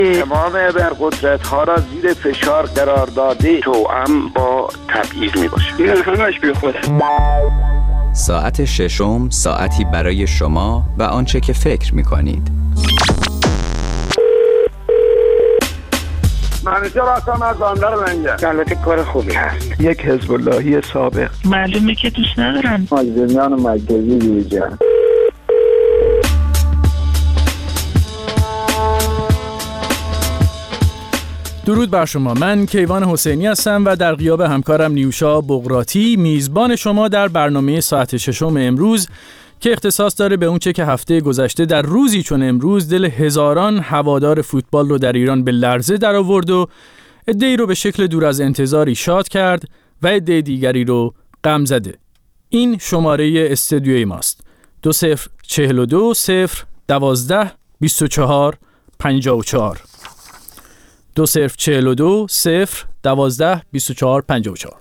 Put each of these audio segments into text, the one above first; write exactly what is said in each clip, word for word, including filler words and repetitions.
تمام ابرقدرت ها را زیر فشار قرار داده توأم با تبعیض می باشه. این همش بی خوده. ساعت ششم، ساعتی برای شما و آنچه که فکر می کنید. منیجر هستم از بندر منگه. البته کار خوبی هست. یک حزب اللهی سابق. معلومه که دوست ندارن. مازدمیان مرکزی بیرجن. درود بر شما. من کیوان حسینی هستم و در غیاب همکارم نیوشا بقراتی میزبان شما در برنامه ساعت ششم امروز که اختصاص داره به اونچه که هفته گذشته در روزی چون امروز دل هزاران هوادار فوتبال رو در ایران به لرزه در آورد و عده‌ای رو به شکل دور از انتظاری شاد کرد و عده دیگری رو غم زده. این شماره استودیوی ماست. دو صفر چهل و دو صفر دوازده بیست و چهار پنجاه و چهار دو صفر چهل و دو صفر دوازده بیست و چهار پنجاه و چهار.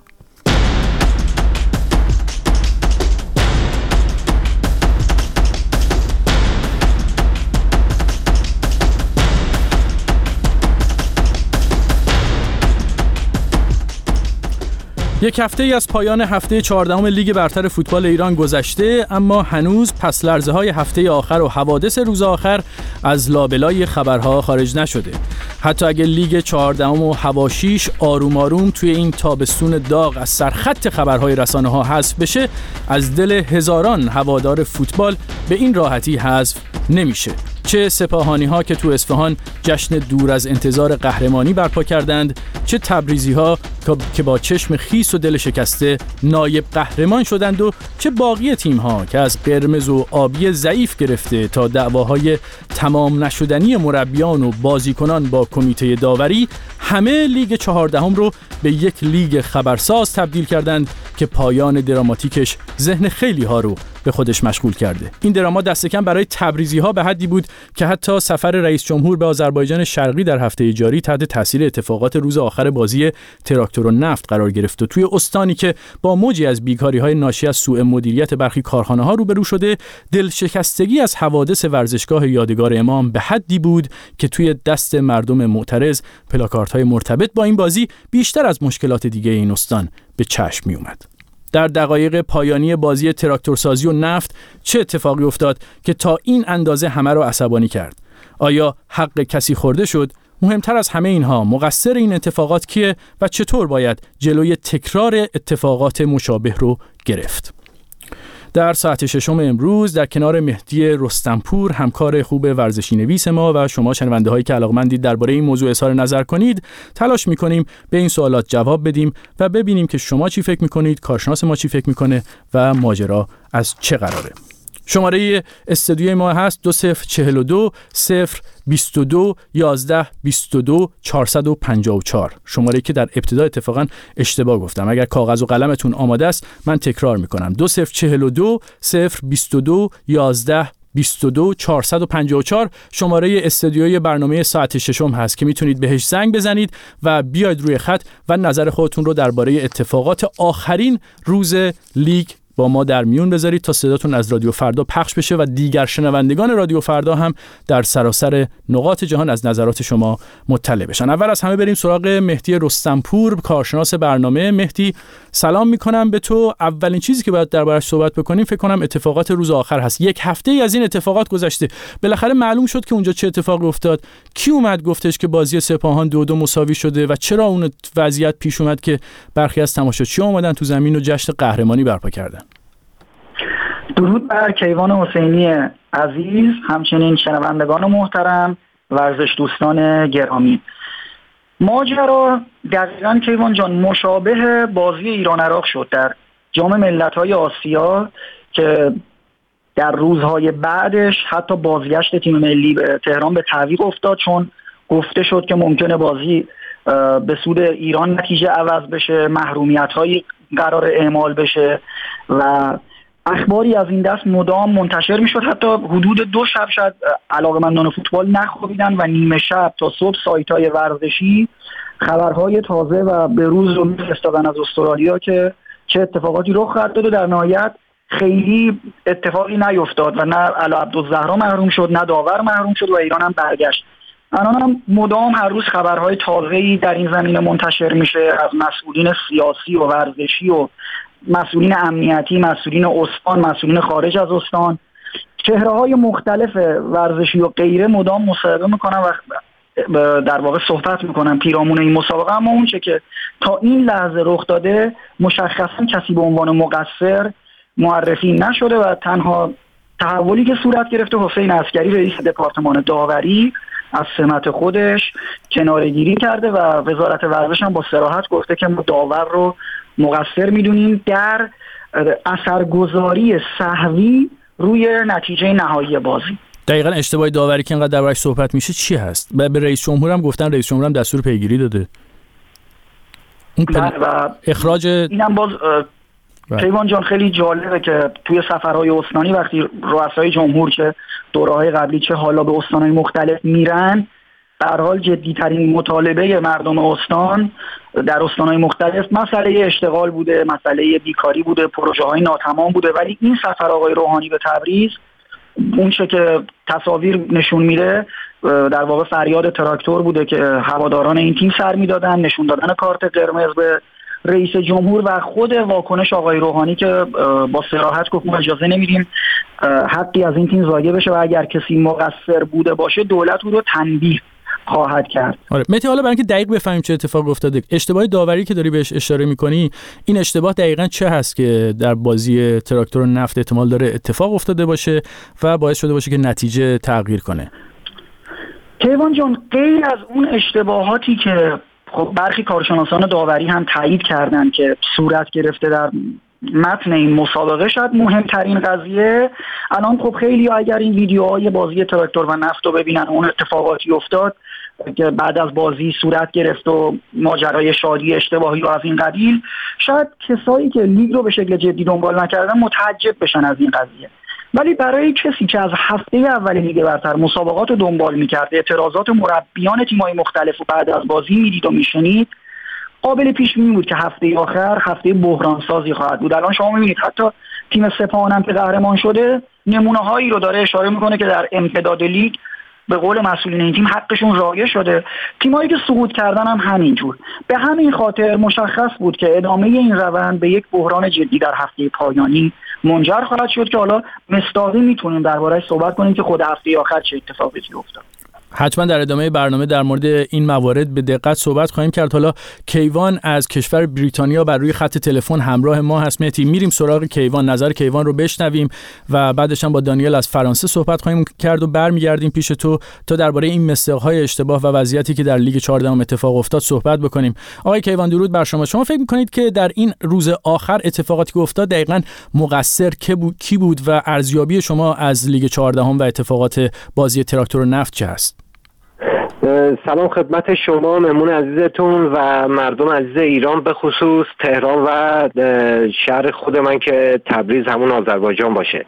یک هفته ای از پایان هفته چهاردهم لیگ برتر فوتبال ایران گذشته، اما هنوز پس لرزه های هفته آخر و حوادث روز آخر از لابلای خبرها خارج نشده. حتی اگر لیگ چهاردهم و حواشیش آروم آروم توی این تابستون داغ از سرخط خبرهای رسانه ها حذف بشه، از دل هزاران هوادار فوتبال به این راحتی حذف نمیشه. چه سپاهانی ها که تو اصفهان جشن دور از انتظار قهرمانی برپا کردند، چه تبریزی ها که با چشم خیس و دل شکسته نایب قهرمان شدند و چه باقی تیم ها که از قرمز و آبی ضعیف گرفته تا دعواهای تمام نشدنی مربیان و بازیکنان با کمیته داوری همه لیگ چهاردهم رو به یک لیگ خبرساز تبدیل کردند که پایان دراماتیکش ذهن خیلی ها رو به خودش مشغول کرده. این دراما دست کم برای تبریزی ها به حدی بود که حتی سفر رئیس جمهور به آذربایجان شرقی در هفته جاری تحت تاثیر اتفاقات روز آخر بازی تراکتور و نفت قرار گرفت و توی استانی که با موجی از بیکاری‌های ناشی از سوء مدیریت برخی کارخانه‌ها روبرو شده، دلشکستگی از حوادث ورزشگاه یادگار امام به حدی بود که توی دست مردم معترض پلاکاردهای مرتبط با این بازی بیشتر از مشکلات دیگه این استان به چشم می اومد. در دقایق پایانی بازی تراکتورسازی و نفت چه اتفاقی افتاد که تا این اندازه همه رو عصبانی کرد؟ آیا حق کسی خورده شد؟ مهمتر از همه اینها، مقصر این اتفاقات کیه و چطور باید جلوی تکرار اتفاقات مشابه رو گرفت؟ در ساعت ششم امروز در کنار مهدی رستمپور، همکار خوب ورزشی نویس ما و شما شنونده هایی که علاقمندید درباره این موضوع اظهار نظر کنید، تلاش میکنیم به این سوالات جواب بدیم و ببینیم که شما چی فکر میکنید، کارشناس ما چی فکر میکنه و ماجرا از چه قراره. شماره استودیوی ما هست دو صفر چهل و دو صفر بیست و دو یازده بیست و دو چهارصد و پنجاه و چهار، شماره که در ابتدا اتفاقا اشتباه گفتم. اگر کاغذ و قلمتون آماده است من تکرار میکنم: دو صفر چهل و دو صفر بیست و دو یازده بیست و دو چهارصد و پنجاه و چهار شماره استودیوی برنامه ساعت ششم هست که میتونید بهش زنگ بزنید و بیاید روی خط و نظر خودتون رو درباره اتفاقات آخرین روز لیگ با ما در میون بذارید تا صداتون از رادیو فردا پخش بشه و دیگر شنوندگان رادیو فردا هم در سراسر نقاط جهان از نظرات شما مطلع بشن. اول از همه بریم سراغ مهدی رستمپور، کارشناس برنامه. مهدی، سلام میکنم به تو. اولین چیزی که باید دربارش صحبت بکنیم فکر کنم اتفاقات روز آخر هست. یک هفته ای از این اتفاقات گذشته، بالاخره معلوم شد که اونجا چه اتفاقی افتاد؟ کی اومد گفتش که بازی سپاهان دو دو مساوی شده و چرا اون وضعیت پیش اومد که برخی از تماشاچی‌ها اومدن تو زمین و جشن قهرمانی برپا کردن؟ درود بر کیوان حسینی عزیز، همچنین شنوندگان محترم، ورزش دوستان گرامی. ماجرا دقیقاً کیوان جان مشابه بازی ایران عراق شد در جام ملت‌های آسیا که در روزهای بعدش حتی بازگشت تیم ملی به تهران به تعویق افتاد، چون گفته شد که ممکنه بازی به سود ایران نتیجه عوض بشه، محرومیت‌هایی قرار اعمال بشه و اخباری از این دست مدام منتشر میشد. حتی حدود دو شب شاید علاقه‌مندان فوتبال نخوابیدن و نیمه شب تا صبح سایت‌های ورزشی خبرهای تازه و به روز رو می‌فرستادن از استرالیا که چه اتفاقاتی رخ خواهد داد و در نهایت خیلی اتفاقی نیفتاد و نه علی عبدالزهرا محروم شد، نه داور محروم شد و ایران هم برگشت. الان هم مدام هر روز خبرهای تازه‌ای در این زمینه منتشر میشه از مسئولین سیاسی و ورزشی و مسئولین امنیتی، مسئولین استان، مسئولین خارج از استان، چهره‌های مختلف ورزشی و غیره مدام مصاحبه میکنن و در واقع صحبت میکنن پیرامون این مسابقه. اما اون چه که تا این لحظه رخ داده مشخصا کسی به عنوان مقصر معرفی نشده و تنها تحولی که صورت گرفته حسین عسکری رئیس دپارتمان داوری از سمت خودش کناره‌گیری کرده و وزارت ورزش هم با صراحت گفته که ما داور رو مقصر میدونیم در اثرگذاری سهوی روی نتیجه نهایی بازی. دقیقاً اشتباه داوری که اینقدر دربارش صحبت میشه چی هست؟ به رئیس جمهور هم گفتن، رئیس جمهور هم دستور پیگیری داده. اون پل... و اخراج اینم باز کیوان جان خیلی جالبه که توی سفرهای استانی وقتی رؤسای جمهور چه دوره‌های قبلی چه حالا به استان‌های مختلف میرن، به هر حال جدی‌ترین مطالبه مردم استان در استان‌های مختلف مسئله اشتغال بوده، مسئله بیکاری بوده، پروژه‌های ناتمام بوده. ولی این سفر آقای روحانی به تبریز اون چه که تصاویر نشون میده در واقع فریاد تراکتور بوده که هواداران این تیم سر میدادن، نشون دادن کارت قرمز به رئیس جمهور و خود واکنش آقای روحانی که با صراحت گفت ما اجازه نمیدیم حقی از این تیم ضایع بشه و اگر کسی مقصر بوده باشه دولت او رو تنبیه خواهد کرد. آره مهدی، حالا برای اینکه دقیق بفهمیم چه اتفاق افتاده، اشتباه داوری که داری بهش اشاره میکنی این اشتباه دقیقاً چه هست که در بازی تراکتور نفت احتمال داره اتفاق افتاده باشه و باعث شده باشه که نتیجه تغییر کنه؟ کیوان جان، غیر از اون اشتباهاتی که خب برخی کارشناسان داوری هم تایید کردن که صورت گرفته در متن این مسابقه، شاید مهمترین قضیه الان خب خیلی اگر این ویدیوهای بازی تراکتور و نفت رو ببینن اون اتفاقاتی افتاد که بعد از بازی صورت گرفت و ماجرای شادی اشتباهی و از این قبیل، شاید کسایی که لیگ رو به شکل جدی دنبال نکردن متعجب بشن از این قضیه. ولی برای کسی که از هفته اول لیگ برتر مسابقات رو دنبال می‌کرد، اعتراضات مربیان تیم‌های مختلف رو بعد از بازی می‌دید و می‌شنید، قابل پیش بینی بود که هفته آخر هفته بحران سازی خواهد بود. الان شما می‌بینید حتی تیم سپاهان هم که قهرمان شده نمونه‌هایی رو داره اشاره می‌کنه که در امتداد لیگ به قول مسئولین این تیم حقشون رعایت شده. تیمایی که سقوط کردن هم همینجور. به همین خاطر مشخص بود که ادامه این روند به یک بحران جدی در هفته پایانی منجر خواهد شد که حالا مستقیم میتونیم درباره‌اش صحبت کنیم که خود هفته آخر چه اتفاقی افتاد. حتما در ادامه برنامه در مورد این موارد به دقت صحبت خواهیم کرد. حالا کیوان از کشور بریتانیا بر روی خط تلفن همراه ما هست. مهدی، میریم سراغ کیوان، نظر کیوان رو بشنویم و بعدش هم با دانیل از فرانسه صحبت خواهیم کرد و برمیگردیم پیش تو تا درباره این مستاق‌های اشتباه و وضعیتی که در لیگ چهاردهم اتفاق افتاد صحبت بکنیم. آقای کیوان درود بر شما. شما فکر می‌کنید که در این روز آخر اتفاقاتی که افتاد دقیقاً مقصر کی بود و ارزیابی شما از لیگ چهاردهم و اتفاقات بازی تراکتور نفت چه است؟ سلام خدمت شما مهمون عزیزتون و مردم عزیز ایران، به خصوص تهران و شهر خود من که تبریز همون آذربایجان باشه.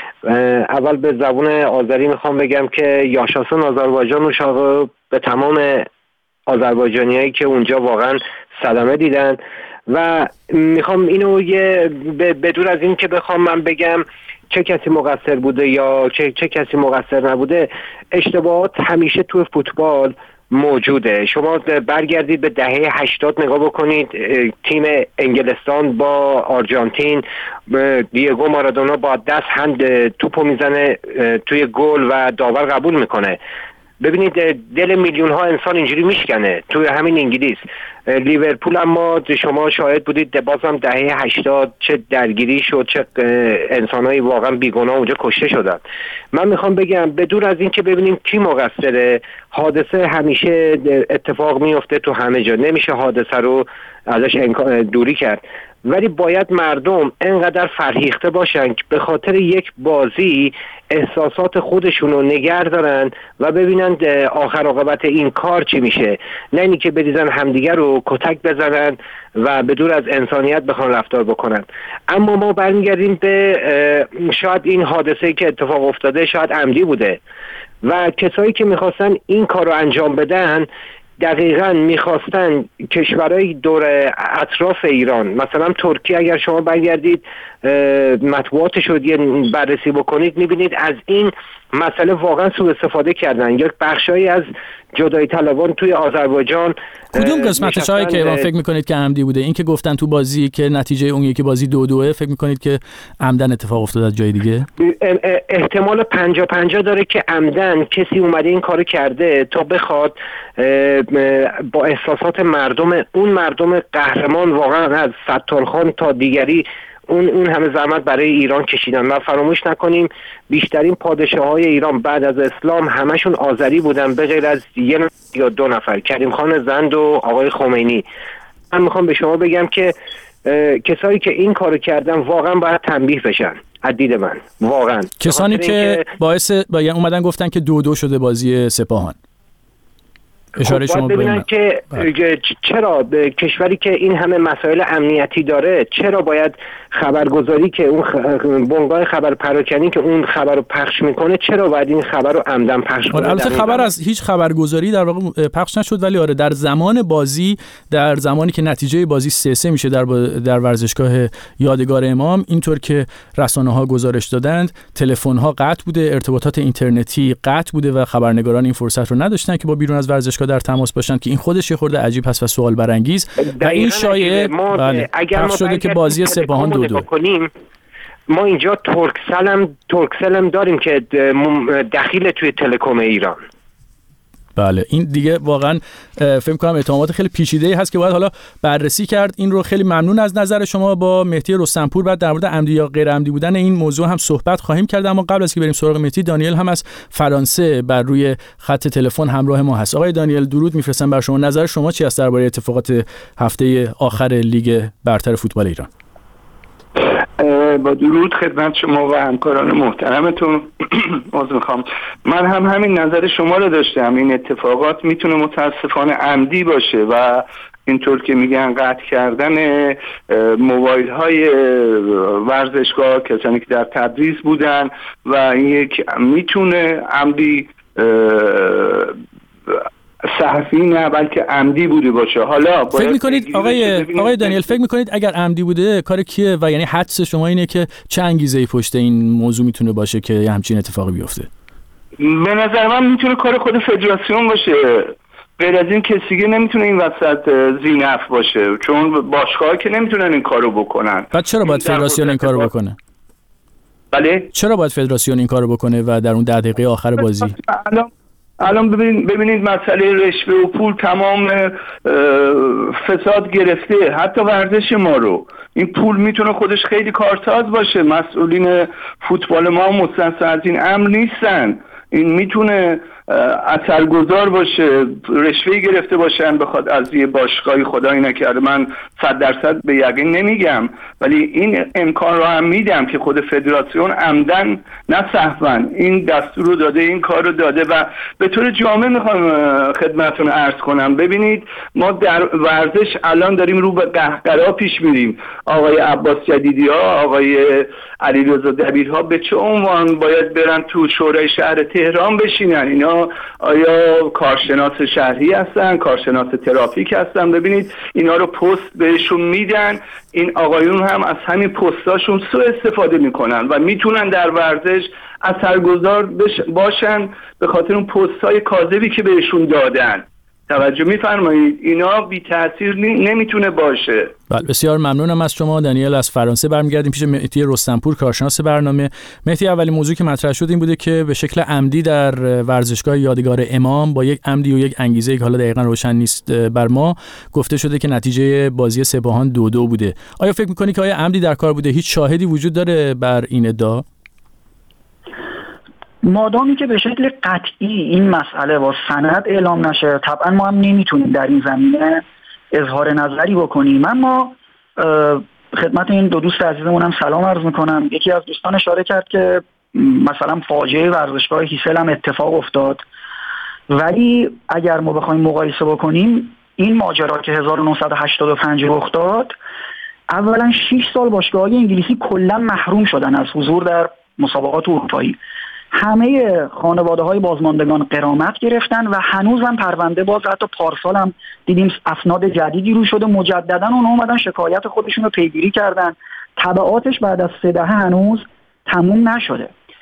اول به زبون آذری میخوام بگم که یاشاسون آذربایجان و شاقه به تمام آذربایجانیایی که اونجا واقعا صدمه دیدن و میخوام اینو یه بدور از این که بخوام من بگم چه کسی مقصر بوده یا چه, چه کسی مقصر نبوده، اشتباهات همیشه توی فوتبال موجوده. شما برگردید به دهه هشتاد نگاه بکنید، تیم انگلستان با آرژانتین، دیگو مارادونا با دست هند توپو میزنه توی گل و داور قبول میکنه. ببینید دل میلیون ها انسان اینجوری میشکنه توی همین انگلیس. لیورپول اما شما شاهد بودید بازم دهه هشتاد چه درگیری شد، چه انسانایی واقعا بیگناه اونجا کشته شدن. من میخوام بگم به دور از این که ببینیم کی مقصره، حادثه همیشه اتفاق میفته تو همه جا، نمیشه حادثه رو ازش دوری کرد، ولی باید مردم انقدر فرهیخته باشن که به خاطر یک بازی احساسات خودشون رو نگه دارن و ببینن آخر عاقبت این کار چی میشه، نه اینی که بریزن همدیگر رو کتک بزنن و به دور از انسانیت بخوان رفتار بکنن. اما ما برمیگردیم به شاید این حادثه‌ای که اتفاق افتاده شاید عمدی بوده و کسایی که میخواستن این کار رو انجام بدن دقیقاً میخواستن کشورهای دور اطراف ایران، مثلا ترکیه، اگر شما برگردید مطبوعاتش رو بررسی بکنید میبینید از این مسئله واقعا سوء استفاده کردن. یک بخشایی از جدایی طلبان توی آذربایجان. کدوم قسمتش های کیوان فکر میکنید که عمدی بوده؟ این که گفتن تو بازی که نتیجه اون یکی بازی دو دوه، فکر میکنید که عمدن اتفاق افتاده از جای دیگه؟ احتمال پنجا پنجا داره که عمدن کسی اومده این کارو کرده تا بخواد با احساسات مردم، اون مردم قهرمان واقعا از ستارخان تا دیگری اون اون همه زحمت برای ایران کشیدن. و فراموش نکنیم بیشترین پادشاه‌های ایران بعد از اسلام همشون آذری بودن به غیر از یه یا دو نفر، کریم خان زند و آقای خمینی. من میخوام به شما بگم که کسایی که این کارو کردن واقعا باید تنبیه بشن از دید من، واقعا کسانی که باعث باید اومدن گفتن که دو دو شده بازی سپاهان. اشاره خب شما ببینن که چرا به کشوری که این همه مسائل امنیتی داره چرا باید خبرگزاری که اون بنگاه خبر پراکنی که اون خبر رو پخش میکنه چرا باید این خبر رو عمدن پخش کنه؟ البته خبر از هیچ خبرگزاری در واقع پخش نشد، ولی آره در زمان بازی، در زمانی که نتیجه بازی سه سه میشه در در ورزشگاه یادگار امام، اینطور که رسانه‌ها گزارش دادند تلفن‌ها قطع بوده، ارتباطات اینترنتی قطع بوده و خبرنگاران این فرصت رو نداشتن که با بیرون از ورزشگاه در تماس باشن، که این خودش یه خورده عجیب هست و سوال برانگیز. و این شایعه بله پخش شده که بازی سپاهان دو دو. ما اینجا ترکسل هم ترکسل هم داریم که دخیل توی تلکم ایران. بله این دیگه واقعا فکر کنم اتهامات خیلی پیچیده‌ای هست که باید حالا بررسی کرد. این رو خیلی ممنون از نظر شما. با مهدی رستمپور بعد در مورد عمدی یا غیر عمدی بودن این موضوع هم صحبت خواهیم کرد، اما قبل از که بریم سراغ مهدی، دانیل هم از فرانسه بر روی خط تلفن همراه ما هست. آقای دانیل درود میفرستم بر شما. نظر شما چی است درباره اتفاقات هفته آخر لیگ برتر فوتبال ایران؟ با درود خدمت شما و همکاران محترمتون. عذر میخوام. من هم همین نظر شما رو داشتم. این اتفاقات میتونه متاسفانه عمدی باشه و اینطور که میگن قطع کردن موبایل های ورزشگاه کسانی که در تدریس بودن و این یک میتونه عمدی صحفی نه بلکه عمدی بوده باشه. حالا فکر میکنید آقای آقای دانیل فکر میکنید اگر عمدی بوده کار کیه و یعنی حدس شما اینه که چه انگیزه‌ای پشت این موضوع میتونه باشه که همچین اتفاقی بیفته؟ به نظر من میتونه کار خود فدراسیون باشه. غیر از این کسی دیگه نمیتونه این وسط زینف باشه، چون باشگاه‌ها که نمیتونن این کارو بکنن. بعد چرا باید فدراسیون این کارو بکنه؟ بله چرا باید فدراسیون این کارو بکنه و در اون ده دقیقه آخر بازی؟ الان الان ببینید ببینید مسئله رشوه و پول تمام فساد گرفته حتی ورزش ما رو. این پول میتونه خودش خیلی کارساز باشه. مسئولین فوتبال ما مستثنا از این امر نیستن. این میتونه اثرگذار باشه، رشوه گرفته باشن بخواد از یه باشگاهی، خدایی نکرده من صد درصد به یقین نمیگم، ولی این امکان رو هم میدم که خود فدراسیون عمدن نه سهوا این دستور رو داده، این کار رو داده. و به طور جامع میخوام خدمتتون عرض کنم، ببینید ما در ورزش الان داریم رو به قهقرا پیش میریم. آقای عباس جدیدی‌ها، آقای علیرضا دبیرها به چه عنوان باید برن تو شورای شهر تهران بشینن؟ اینا آیا کارشناس شهری هستن، کارشناس ترافیک هستن؟ ببینید اینا رو پست بهشون میدن، این آقایون هم از همین پستاشون سوء استفاده میکنن و میتونن در ورزش اثرگذار باشن به خاطر اون پست‌های کاذبی که بهشون دادن. توجه میفرمایید؟ اینا بی تاثیر نمیتونه باشه. بله بسیار ممنونم از شما. دانیل از فرانسه. برمیگردیم پیش مهدی رستمپور کارشناس برنامه. مهدی، اولین موضوعی که مطرح شد این بوده که به شکل عمدی در ورزشگاه یادگار امام با یک عمدی و یک انگیزه که حالا دقیقاً روشن نیست بر ما گفته شده که نتیجه بازی سپاهان دو دو بوده. آیا فکر می‌کنی که آیا عمدی در کار بوده؟ هیچ شاهدی وجود داره بر این ادعا؟ مادامی که به شکل قطعی این مسئله با سند اعلام نشه طبعا ما هم نمیتونیم در این زمینه اظهار نظری بکنیم. اما خدمت این دو دوست عزیزمون هم سلام عرض میکنم. یکی از دوستان اشاره کرد که مثلا فاجعه ورزشگاه هیسل هم اتفاق افتاد، ولی اگر ما بخوایم مقایسه بکنیم این ماجرا که هزار و نهصد و هشتاد و پنج رخ داد، اولا شش سال باشگاه‌های انگلیسی کلا محروم شدن از حضور در مسابقات اروپایی. همه خانواده‌های بازماندگان غرامت گرفتن و هنوزم پرونده باز، حتی پارسال هم دیدیم اسناد جدیدی رو شده، مجددا اونها اومدن شکایت خودشون رو پیگیری کردن. تبعاتش بعد از سه دهه هنوز تموم نشده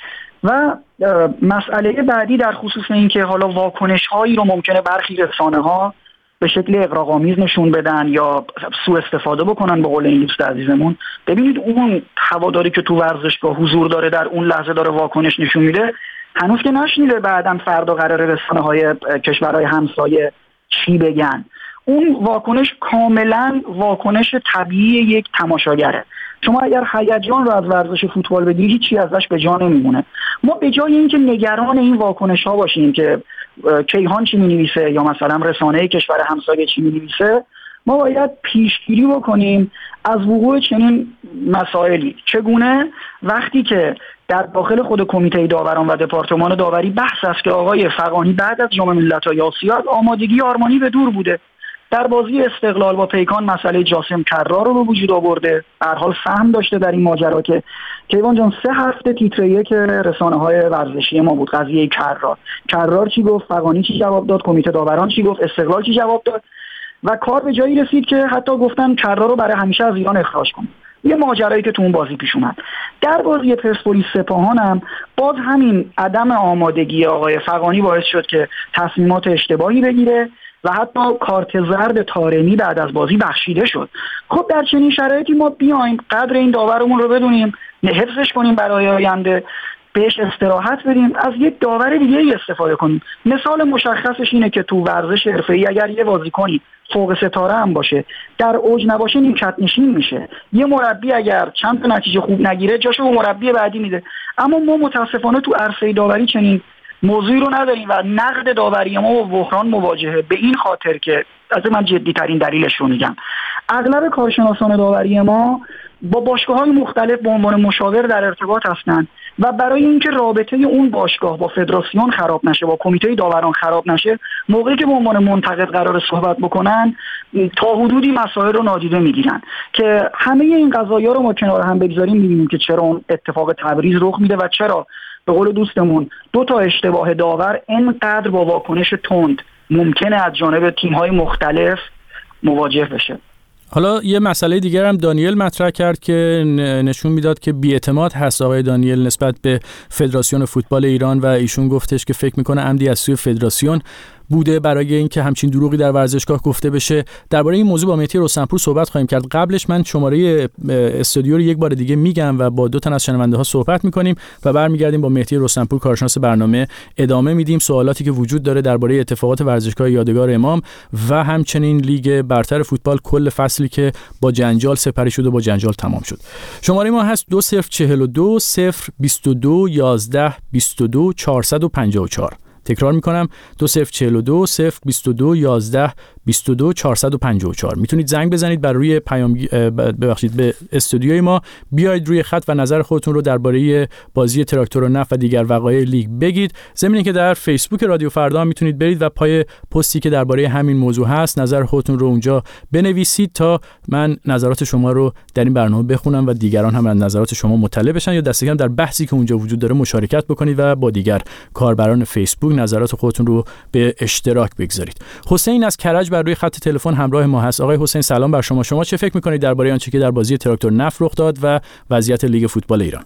و مسئله بعدی در خصوص این که حالا واکنش هایی رو ممکنه برخی رسانه ها به شکل اغراق‌آمیز نشون بدن یا سوء استفاده بکنن، به قول این دوست عزیزمون. ببینید اون هواداری که تو ورزشگاه حضور داره در اون لحظه داره واکنش نشون میده، هنوز که نشنیده بعداً فردا قرار رسانه‌های کشورهای همسایه چی بگن. اون واکنش کاملا واکنش طبیعی یک تماشاگره. شما اگر هیجان رو از ورزش فوتبال بگیری هیچی ازش به جا نمیمونه. ما به جای اینکه نگران این واکنش ها باشیم که کیهان چی می‌نویسه یا مثلا رسانه کشور همسایه چی می‌نویسه، ما باید پیشگیری بکنیم از وقوع چنین مسائلی. چگونه؟ وقتی که در داخل خود کمیته داوران و دپارتمان داوری بحث است که آقای فغانی بعد از جام ملت‌های آسیا آمادگی آرمانی به دور بوده، در بازی استقلال با پیکان مسئله جاسم کرار رو به وجود آورده، به هر حال سهم داشته در این ماجرا که کیوان جان سه هفته تیتر یک رسانه‌های ورزشی ما بود قضیه کرار. کرار چی گفت، فغانی چی جواب داد، کمیته داوران چی گفت، استقلال چی جواب داد و کار به جایی رسید که حتی گفتن کرار رو برای همیشه از ایران اخراج کنیم. یه ماجرایی که تو اون بازی پیش اومد. در بازی پرسپولیس سپاهان هم باز همین عدم آمادگی آقای فغانی باعث شد که تصمیمات اشتباهی بگیره و حتی کارت زرد طارمی بعد از بازی بخشیده شد. خب در چنین شرایطی ما بیایم قدر این داورمون رو بدونیم، حفظش کنیم برای آینده، بهش استراحت بدیم، از یک داور دیگه ای استفاده کنیم. مثال مشخصش اینه که تو ورزش حرفه‌ای اگر یه بازیکنی فوق ستاره هم باشه در اوج نباشه نیمکت نشین میشه. یه مربی اگر چند تا نتیجه خوب نگیره جاشو به مربی بعدی میده. اما ما متاسفانه تو عرصه داوری چنین موضوعی رو نداریم و نقد داوری ما با بحران مواجهه، به این خاطر که از من جدی ترین دلیلش رو میگم. اغلب کارشناسان داوری ما با باشگاه‌های مختلف به عنوان مشاور در ارتباط هستند و برای اینکه رابطه اون باشگاه با فدراسیون خراب نشه، با کمیته داوران خراب نشه، موقعی که به عنوان منتقد قرار صحبت بکنن تا حدودی مسائل رو نادیده میگیرن که همه این قضایا رو ما کنار هم بگذاریم میبینیم که چرا اون اتفاق تبریز رخ میده و چرا به قول دوستمون دو تا اشتباه داور اینقدر با واکنش تند ممکنه از جانب تیم‌های مختلف مواجه بشه. حالا یه مسئله دیگر هم دانیل مطرح کرد که نشون میداد که بی‌اعتماد هست آقای دانیل نسبت به فدراسیون فوتبال ایران و ایشون گفتش که فکر میکنه عمدی از سوی فدراسیون بوده برای اینکه همچین دروغی در ورزشگاه گفته بشه. درباره این موضوع با مهدی رستمپور صحبت خواهیم کرد. قبلش من شماره استودیو رو یک بار دیگه میگم و با دو تا از شنونده ها صحبت میکنیم و برمیگردیم با مهدی رستمپور کارشناس برنامه ادامه میدیم سوالاتی که وجود داره درباره اتفاقات ورزشگاه یادگار امام و همچنین لیگ برتر فوتبال کل فصلی که با جنجال سپری شد و با جنجال تمام شد. شماره ما هست دو صفر چهل و دو صفر بیست و دو یازده بیست و دو چهارصد و پنجاه و چهار. تکرار میکنم دو صفر چهل و دو صفر بیست و دو یازده بیست و دو چهارصد و پنجاه و چهار. میتونید زنگ بزنید بر روی پیام ببخشید به استودیوی ما، بیاید روی خط و نظر خودتون رو درباره بازی تراکتور و نفت و دیگر وقایع لیگ بگید. ضمن اینکه در فیسبوک رادیو فردا میتونید برید و پای پستی که درباره همین موضوع هست نظر خودتون رو اونجا بنویسید تا من نظرات شما رو در این برنامه بخونم و دیگران هم از نظرات شما مطلع بشن یا دست کم در بحثی که اونجا وجود داره مشارکت بکنید و با دیگر کاربران فیسبوک نظرات خودتون رو به اشتراک بگذارید. حسین از کرج بر روی خط تلفن همراه ما هست. آقای حسین سلام بر شما. شما چه فکر می‌کنید درباره آنچه که در بازی تراکتور نفت رخ داد و وضعیت لیگ فوتبال ایران؟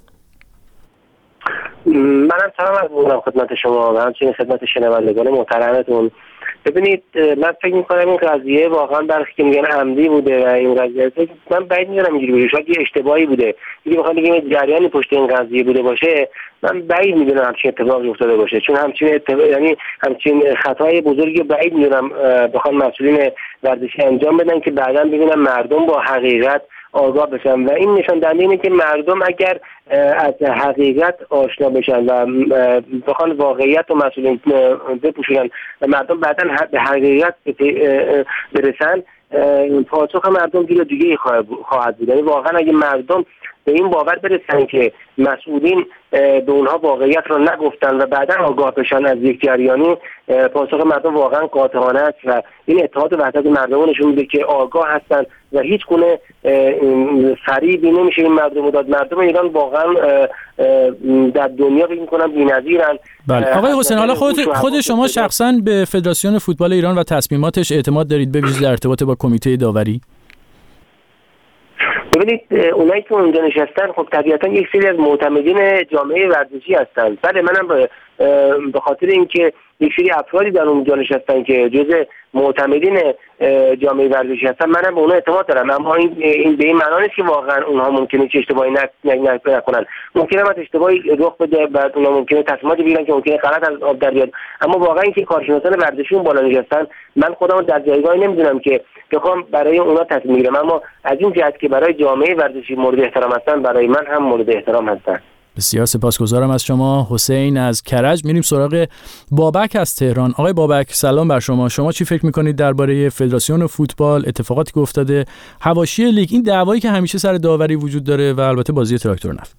منم سلام عرض می‌کنم خدمت شما و همچنین خدمت شنوندگان محترمتون. ببینید من فکر می‌کنم این قضیه واقعا برخی که میگن عمدی بوده و این قضیه من بعید می‌دونم اینجوری بوده، شاید یه اشتباهی بوده. دیگه بخوام بگم جریانی پشت این قضیه بوده باشه، من بعید می‌دونم همچین اتفاقی افتاده باشه، چون همچین اتفاق یعنی همچین خطای بزرگی بعید می‌دونم بخوام مسئولین ورزشی انجام بدن که بعداً ببینن مردم با حقیقت آگاه بشن و این نشان دهنده اینه که مردم اگر از حقیقت آشنا بشن و بخوان واقعیت و مسئولین بپوشونن و مردم بعداً به حقیقت برسن، پاسخ مردم دیگه دیگه خواهد بود. یعنی واقعا اگه مردم به این باور برسن که مسئولین به اونها واقعیت رو نگفتن و بعدا آگاه بشن از یک جریانی، پاسخ مردم واقعا قاطعانه است و این اتحاد و وحدت مردم نشون میده که آگاه هستن و هیچ گونه فریبی نمیشه این مردم رو داد. مردم ایران واقعا در دنیا فکر می‌کنم بی‌نظیرن. بله آقای حسین، حالا خود خود شما شخصا به فدراسیون فوتبال ایران و تصمیماتش اعتماد دارید به ویژه در ارتباط با کمیته داوری؟ ببینید اونایی که اونجا نشستن خب طبیعتا یک سری از معتمدین جامعه ورزشی هستن. بله منم به خاطر اینکه یک سری افرادی در اونجا نشستن که جزء معتمدین جامعه ورزشی هستن، منم به اونها اعتماد دارم. اما این این به این معنی نیست که واقعا اونها ممکنه چه اشتباهی نکنن. ممکنه من اشتباهی رخ بده، بعد اونها ممکنه تصمیماتی بگیرن که ممکنه غلط از آب در بیاد. اما واقعا اینکه کارشناسان ورزشی اون بالا نشستن، من خودم در جایگاهی نمیدونم که بخوام برای اونها تصمیم بگیرم، اما از این جهت که برای جامعه ورزشی مورد احترام هستن، برای من هم مورد احترام هستن. بسیار سپاسگزارم از شما. حسین از کرج. میریم سراغ بابک از تهران. آقای بابک سلام بر شما. شما چی فکر میکنید درباره فدراسیون فوتبال، اتفاقاتی که افتاده، حواشی لیگ، این دعوایی که همیشه سر داوری وجود داره و البته بازی تراکتور نفت؟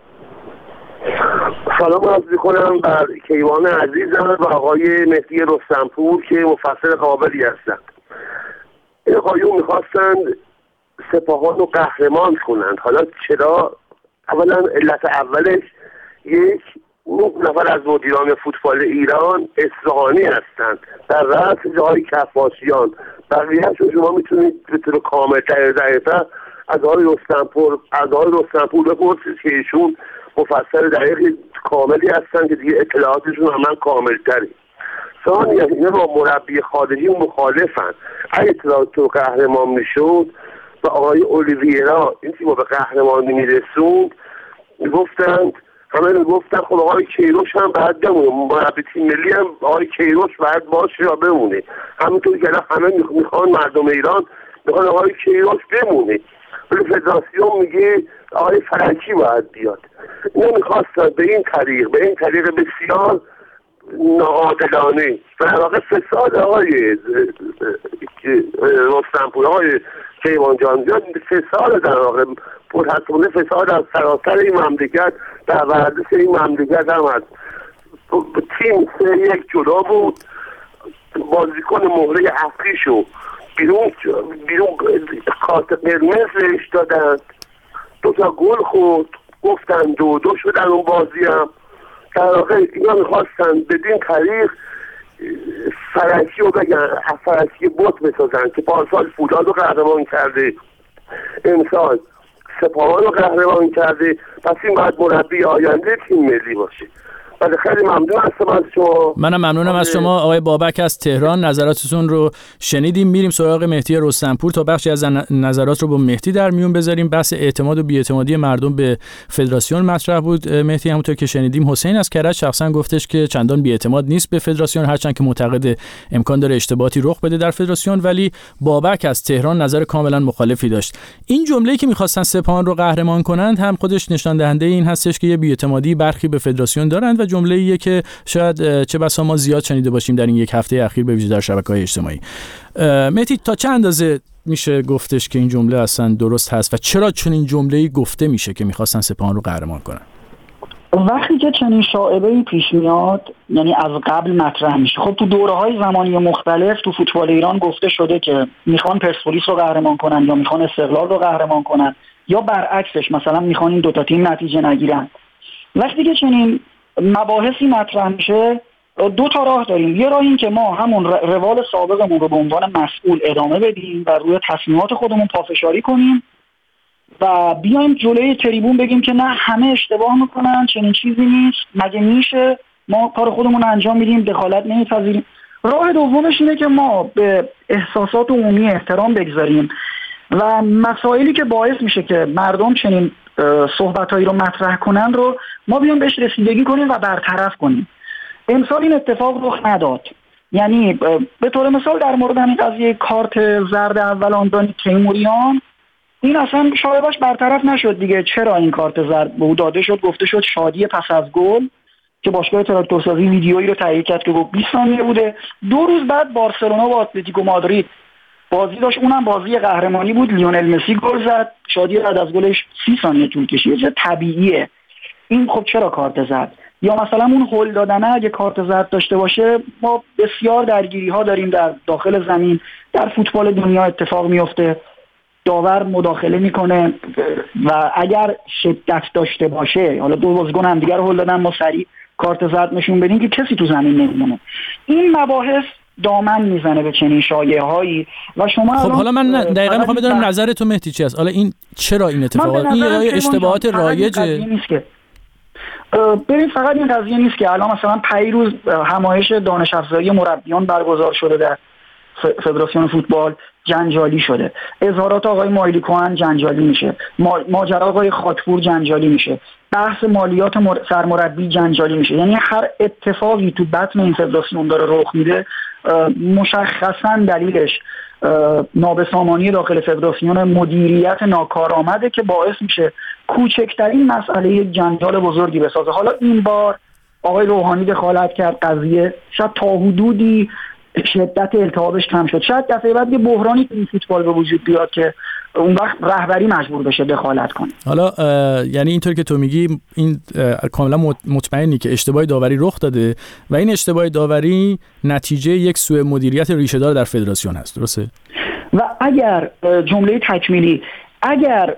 سلام عرض می‌کنم بر کیوان عزیزم و آقای مهدی رستمپور که مفسر قابلی هستند. این آقایون می‌خواستند سپاهان رو قهرمان کنند. حالا چرا؟ اولا علت اولش یک نه نفر از مدیران فوتبال ایران اصفهانی هستند، در رأس جای کفاشیان. بقیه‌اش رو شما میتونید به طور کامل‌تر دقیق‌تر از آقای رستمپور از آقای رستمپور بپرسید که ایشون مفسر دقیق کاملی هستن که دیگه اطلاعاتشون هم من کامل‌تری. ثانیاً اینا با مربی خارجی مخالفن. اگه اطلاعات قهرمان میشد و آقای اولیویرا این تیم به قهرمانی میرسوند، میگفتند همه میگفتن خب آقای کیروش هم باید بمونه، مربی تیم ملی هم آقای کیروش باید باشه یا بمونه. همونطور که همه میخوان مردم ایران میخوان آقای کیروش بمونه، ولی فدراسیون میگه آقای فرنکی باید بیاد. اینا میخواستن به این طریق به این طریق بسیار ناعادلانه و در واقع فساد آقای رستمپور، آقای کیوان جان، فساد در واقع پرحسونه، فساد از سراسر این مملکت در ورزش این مملکت هم هست. تیم سه یک جدا بود، بازیکن مهره حقیشو بیرون بیرون کارت قرمز بهش دادن، دو تا گل خورد، گفتن دو دو شدن اون بازی هم. در واقع اینا میخواستن بدین طریق فرنکی رو بگن، فرنکی بوت بسازن که پارسال فولاد رو قهرمان کرده، امسال سپاهان رو قهرمان کرده، پس این باید مربی آینده تیم ملی باشه. بله خیلی ممنون هستم از شما. منم ممنونم از شما آقای بابک از تهران. نظراتتون رو شنیدیم. میریم سراغ مهدی رستمپور تا بخشی از نظرات رو با مهدی در میون بذاریم. بحث اعتماد و بی‌اعتمادی مردم به فدراسیون مطرح بود. مهدی همونطور که شنیدیم حسین از کرج شخصا گفتش که چندان بی‌اعتماد نیست به فدراسیون، هرچند که معتقد امکان داره اشتباهاتی رخ بده در فدراسیون، ولی بابک از تهران نظر کاملا مخالفی داشت. این جمله‌ای که می‌خواستن سپاهان رو قهرمان کنند هم خودش نشان دهنده این هستش که یه بی‌اعتمادی برخی به فدراسیون دارند و جمله‌ایه که شاید چه بسا ما زیاد شنیده باشیم در این یک هفته اخیر به ویژه در شبکه‌های اجتماعی. مهدی تا چه اندازه میشه گفتش که این جمله اصلا درست هست و چرا چنین جمله‌ای گفته میشه که می‌خواستن سپاهان رو قهرمان کنن؟ وقتی که چنین شایعه‌ای پیش میاد، یعنی از قبل مطرح میشه. خب تو دوره‌های زمانی مختلف تو فوتبال ایران گفته شده که میخوان پرسپولیس رو قهرمان کنن یا میخوان استقلال رو قهرمان کنن یا برعکسش، مثلا میخوان این دو تا تیم نتیجه نگیرن. وقتی که چنین مباحثی مطرح میشه، دو تا راه داریم. یه راه این که ما همون روال سابقمون رو به عنوان مسئول ادامه بدیم و روی تصمیمات خودمون پافشاری کنیم و بیایم جلوی تریبون بگیم که نه همه اشتباه میکنن، چنین چیزی نیست، مگه میشه، ما کار خودمون انجام میدیم، دخالت نمیپذیریم. راه دومش اینه که ما به احساسات عمومی احترام بگذاریم و مسائلی که باعث میشه که مردم چنین صحبتایی رو مطرح کنن رو ما بیایم بهش رسیدگی کنیم و برطرف کنیم. امسال این اتفاق رخ نداد. یعنی به طور مثال در مورد این قضیه کارت زرد اول آندانی تیموریان، این اصلا شایبش برطرف نشد دیگه. چرا این کارت زرد به او داده شد؟ گفته شد شادی پس از گل که باشگاه تراکتورسازی ویدیویی رو تهیه کرد که گفت بیست ثانیه بوده. دو روز بعد بارسلونا و اتلتیکو مادرید بازی داشت، اونم بازی قهرمانی بود، لیونل مسی گل زد، شادی بعد از گلش سی ثانیه طول کشید. چه طبیعیه این. خب چرا کارت زرد؟ یا مثلا اون هول دادنه اگه کارت زرد داشته باشه، ما بسیار درگیری ها داریم در داخل زمین، در فوتبال دنیا اتفاق میفته، داور مداخله میکنه و اگر شدت داشته باشه، حالا دو بازیکن هم دیگه رو هول دادن، ما سریع کارت زرد نشون بدیم که کسی تو زمین نمیمونه. این مباحث دامن میزنه به چنین شایعه‌هایی و شما خب حالا من دقیقاً میخوام بدونم نظر تو مهدی چی است. حالا این چرا این اتفاقات این اشتباهات رایجه؟ ببین فقط این قضیه نیست که الان مثلا پیروز همایش دانش افزایی مربیان برگزار شده در فدراسیون فوتبال جنجالی شده، اظهارات آقای مایلی کوهن جنجالی میشه، ماجرا آقای خاکپور جنجالی میشه، بحث مالیات سرمربی جنجالی میشه. یعنی هر اتفاقی تو بطن این فدراسیون داره رخ میده مشخصا دلیلش نابسامانی داخل فدراسیون، مدیریت ناکارآمده که باعث میشه کوچکترین مسئله یک جنجال بزرگی بسازه. حالا این بار آقای روحانی دخالت کرد، قضیه شاید تا حدودی شدت التهابش کم شد، شاید دفعه بعد یه بحرانی تو فوتبال به وجود بیاد که اون وقت رهبری مجبور بشه دخالت کنه. حالا یعنی اینطور که تو میگی این کاملا مطمئنی که اشتباه داوری رخ داده و این اشتباه داوری نتیجه یک سوء مدیریت ریشه‌دار در فدراسیون هست، درسته؟ و اگر جمله تکمیلی اگر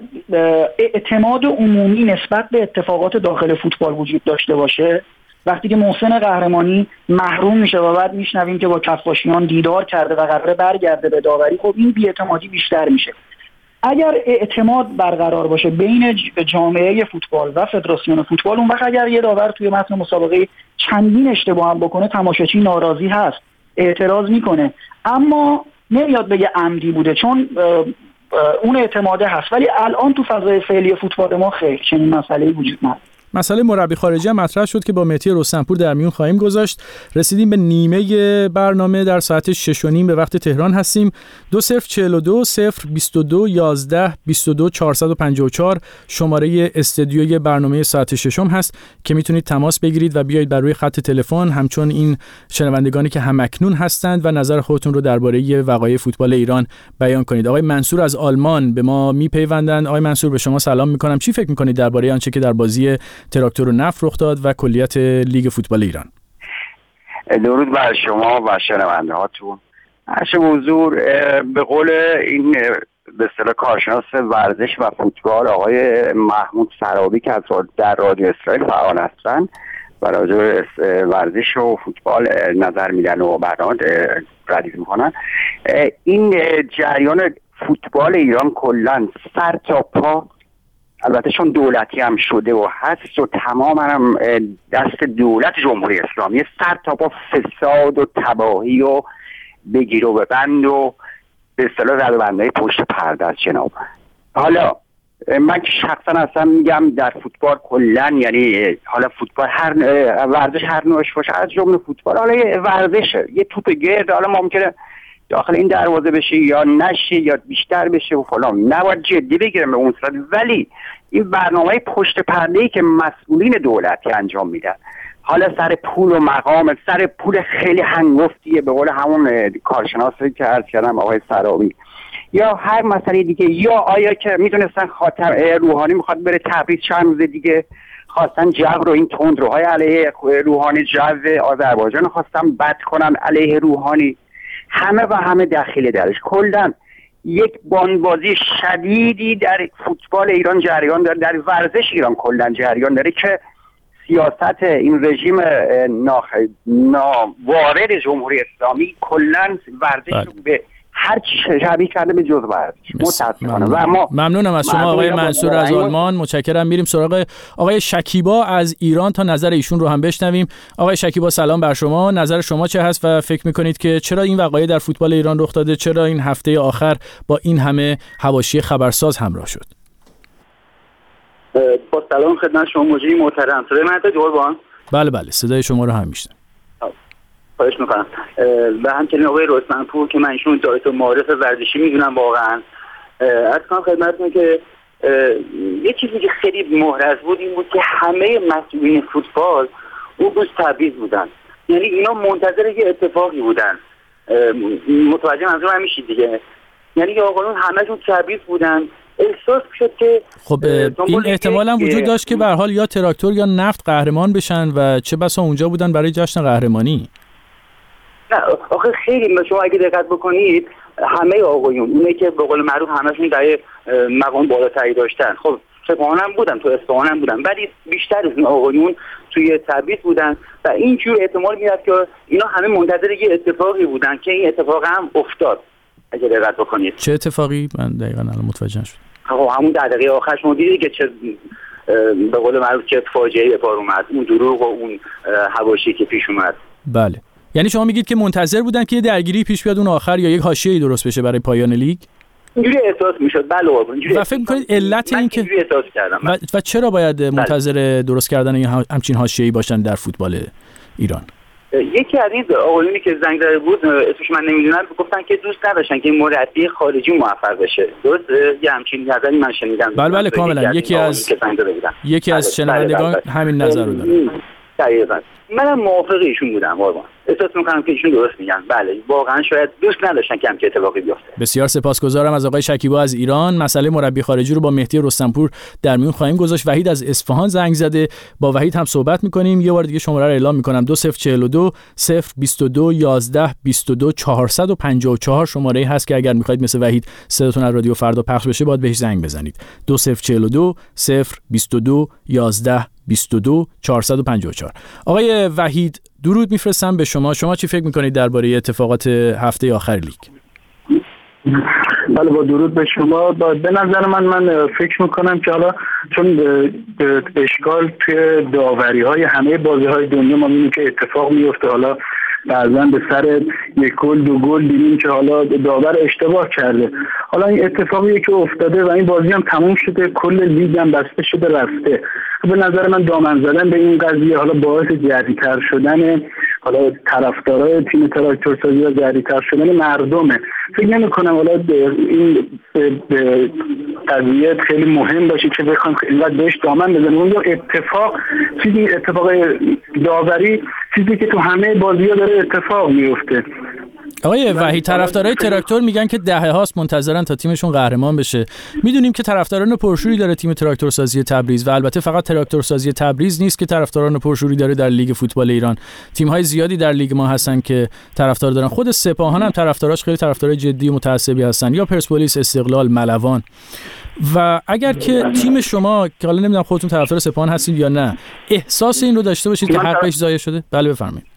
اعتماد عمومی نسبت به اتفاقات داخل فوتبال وجود داشته باشه، وقتی که محسن قهرمانی محروم میشه و بعد میشنویم که با کفاشیان دیدار کرده و قراره برگرده به داوری، خب این بی‌اعتمادی بیشتر میشه. اگر اعتماد برقرار باشه بین جامعه فوتبال و فدراسیون فوتبال، اون وقت اگر یه داور توی متن مسابقه چندین اشتباه هم بکنه تماشاچی ناراضی هست، اعتراض میکنه، اما نمیاد بگه عمدی بوده چون اون اعتماده هست. ولی الان تو فضای فعلی فوتبال ما خیر چنین مسئله‌ای وجود نداره. مسئله مربی خارجی هم مطرح شد که با مهدی رستمپور در میون خواهیم گذاشت. رسیدیم به نیمه برنامه، در ساعت شش و نیم به وقت تهران هستیم. دو صفر چهل و دو صفر بیست و دو یازده بیست و دو چهارصد و پنجاه و چهار شماره استودیوی برنامه ساعت ششم هست که میتونید تماس بگیرید و بیایید بر روی خط تلفن همچون این شنوندگانی که همکنون هستند و نظر خودتون رو درباره وقایع فوتبال ایران بیان کنید. آقای منصور از آلمان به ما میپیوندند. آقای منصور به شما سلام میکنم. چی فکر میکنید درباره آنچه که در بازی تراکتور و نفت رخ داد و کلیت لیگ فوتبال ایران؟ درود بر شما و شنونده هاتون. عرض حضور به قول این به اصطلاح کارشناس ورزش و فوتبال آقای محمود سرابی که از در رادیو اسرائیل فعال هستن و راجع به ورزش و فوتبال نظر میدن و برنامه ردیف میکنن، این جریان فوتبال ایران کلا سر تا پا، البته چون دولتی هم شده و هست و تمام هم دست دولت جمهوری اسلامی، سر تا پا فساد و تباهی و بگیر و ببند و به اصطلاح رد و بندهای پشت پرده است جناب. حالا من که شخصا اصلا میگم در فوتبال کلا، یعنی حالا فوتبال هر ورزش هر نوعش باشه، از جمله فوتبال حالا یه ورزشه، یه توپ گرد، حالا ممکنه داخل این دروازه بشه یا نشه یا بیشتر بشه و فلان، نباید جدی بگیرم به اون صورت. ولی این برنامه پشت پرده‌ای که مسئولین دولتی انجام میدن، حالا سر پول و مقام، سر پول خیلی هنگفتیه به قول همون کارشناسی که عرض کردم آقای سرابی، یا هر مسئله دیگه، یا آیا که میدونستن خاطر روحانی میخواد بره تبریز چند روز دیگه، خواستن جو رو این تندروهای علیه روحانی، جو آذربایجان خواستن بد کنن علیه روحانی، همه و همه دخیل درش. کلا یک بانبازی شدیدی در فوتبال ایران جریان داره، در ورزش ایران کلا جریان داره که سیاست این رژیم ناوارد جمهوری اسلامی کلا ورزش رو به هر چی شبیه کرده به جز ورزش. متاسفانه. و ما ممنونم از شما آقای منصور از آلمان. متشکرم. میریم سراغ آقای شکیبا از ایران تا نظر ایشون رو هم بشنویم. آقای شکیبا سلام بر شما. نظر شما چه هست و فکر میکنید که چرا این وقایع در فوتبال ایران رخ داده؟ چرا این هفته آخر با این همه حواشی خبرساز همراه شد؟ با سلام خدمت شما مجری محترم. صدای من تا قربان؟ بله بله صدای شما رو هم میشنم. خواهش میکنم. و همچنین آقای رستمپور که من ایشون دایت و معارف ورزشی میدونم واقعا. از کنم خدمتتون که یه چیزی که خیلی محرز بود این بود که همه مسئولین فوتبال اون روز تبریز بودن، یعنی اینا منتظر یه اتفاقی بودن. متوجه منظورم میشید دیگه؟ یعنی که آقایون همه‌شون تبریز بودن. احساس شد که خب این احتمال هم وجود داشت که به هر حال یا تراکتور یا نفت قهرمان بشن و چه بسا اونجا بودن برای جشن قهرمانی. نه آخه خیلی شما اگه دقت بکنید همه آقایون اونه که به قول معروف همشون در مقام بالاتری داشتن، خب سپاهانم بودن، تو اصفهانم بودن، ولی بیشتر از این آقایون توی تبریز بودن و اینجور احتمال میاد که اینا همه منتظر یه اتفاقی بودن که این اتفاق هم افتاد. اگه دقت بکنید چه اتفاقی؟ من دقیقاً الان متوجه شدم. خب همون در دقیقه آخر شما دیدید که چه به قول معروف چه فاجعه‌ای به بار اومد، اون دروغ و اون حواشی که پیش اومد. بله، یعنی شما میگید که منتظر بودن که یه درگیری پیش بیاد اون آخر یا یک حاشیه‌ای درست بشه برای پایان لیگ؟ اینجوری احساس میشد. بله اینجوری. و فکر می‌کنید علت این که احساس کردم و, و چرا باید منتظر درست کردن این همچین حاشیه‌ای باشن در فوتبال ایران؟ یکی از این آقایونی که زنگ زده بود، اسمش من نمیدونم، گفتن که دوست نداشتن که مربی خارجی موفق بشه. درست یه همچین نظری من شنیدم. بله بله کاملا. یکی از یکی از شنوندگان همین نظر رو داره. دقیقاً منم موافق ایشون بودم قربان. احساس می‌کنم که ایشون درست میگن. بله واقعا شاید دوست نداشتن که همچین اتفاقی بیفته. بسیار سپاسگزارم از آقای شکیبا از ایران. مسئله مربی خارجی رو با مهدی رستمپور در میون خواهیم گذاشت. وحید از اصفهان زنگ زده، با وحید هم صحبت می‌کنیم. یه بار دیگه شماره رو اعلام می‌کنم: دو صفر چهل و دو صفر بیست و دو یازده بیست و دو چهارصد و پنجاه و چهار شماره‌ای هست که اگر می‌خواید مثل وحید صداتون از رادیو فردا پخش بشه باید بهش زنگ بزنید. دو صفر چهل و دو صفر بیست و دو یازده بیست و دو چهارصد و پنجاه و چهار. آقای وحید درود میفرستم به شما. شما چی فکر میکنید درباره اتفاقات هفته آخر لیگ؟ بله با درود به شما. به نظر من من فکر میکنم که حالا چون اشکال توی داوری های همه بازی های دنیا ما میبینیم که اتفاق میفته، حالا بعضا به سر یک گل دو گل دیدیم که حالا داور اشتباه کرده. حالا این اتفاقی که افتاده و این بازی هم تموم شده، کل لیگ هم بسته شده رفته. به نظر من دامن زدن به این قضیه حالا باعث جدی‌تر شدن حالا طرفدارای تیم تراکتورسازی و جدی‌تر شدن مردمه. فکر نمی‌کنم حالا این قضیه خیلی مهم باشه که بخوام اینقدر بهش دامن بزنیم. اون اتفاق چیزی اتفاق داوری چیزی که تو همه بازی‌ها داره اتفاق میفته. آقای وحید، طرفدارای تراکتور میگن که دهه هاست منتظرن تا تیمشون قهرمان بشه. میدونیم که طرفداران پرشوری داره تیم تراکتورسازی تبریز و البته فقط تراکتورسازی تبریز نیست که طرفداران پرشوری داره در لیگ فوتبال ایران. تیم‌های زیادی در لیگ ما هستن که طرفدار دارن. خود سپاهان هم طرفداراش خیلی طرفدارای جدی و متعصبی هستن، یا پرسپولیس، استقلال، ملوان. و اگر که تیم شما که حالا نمیدونم خودتون طرفدار سپاهان هستید یا نه، احساس این رو داشته باشید که حقش ضایع شده؟ بله بفرمایید.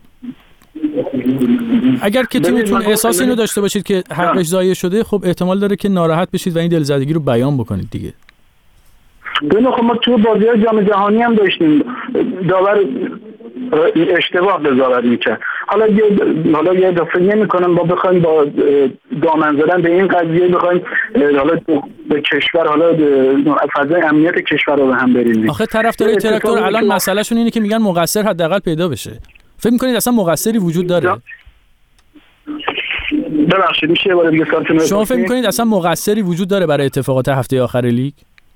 اگر که تیمتون احساس اینو داشته باشید که حقش ضایع شده، خب احتمال داره که ناراحت بشید و این دلزدگی رو بیان بکنید دیگه. ببین خب ما تو بازی‌های جام جهانی هم داشتیم داور اشتباه قضاوت می‌کرد. حالا یه حالا یه دفعه نمی‌کنم با بخوایم با دامن زدن به این قضیه بخوایم حالا به کشور حالا فضای امنیت کشور رو به هم بریم. آخه طرفدارای تراکتور الان مسئلهشون اینه که میگن مقصر حداقل پیدا بشه. فکر می‌کنید اصلا مقصری وجود داره؟ ببخشید میشه بار دیگه سوالتون رو شما فکر می‌کنید اصلا مقصری وجود داره برای اتفاقات هفته آخر لیگ؟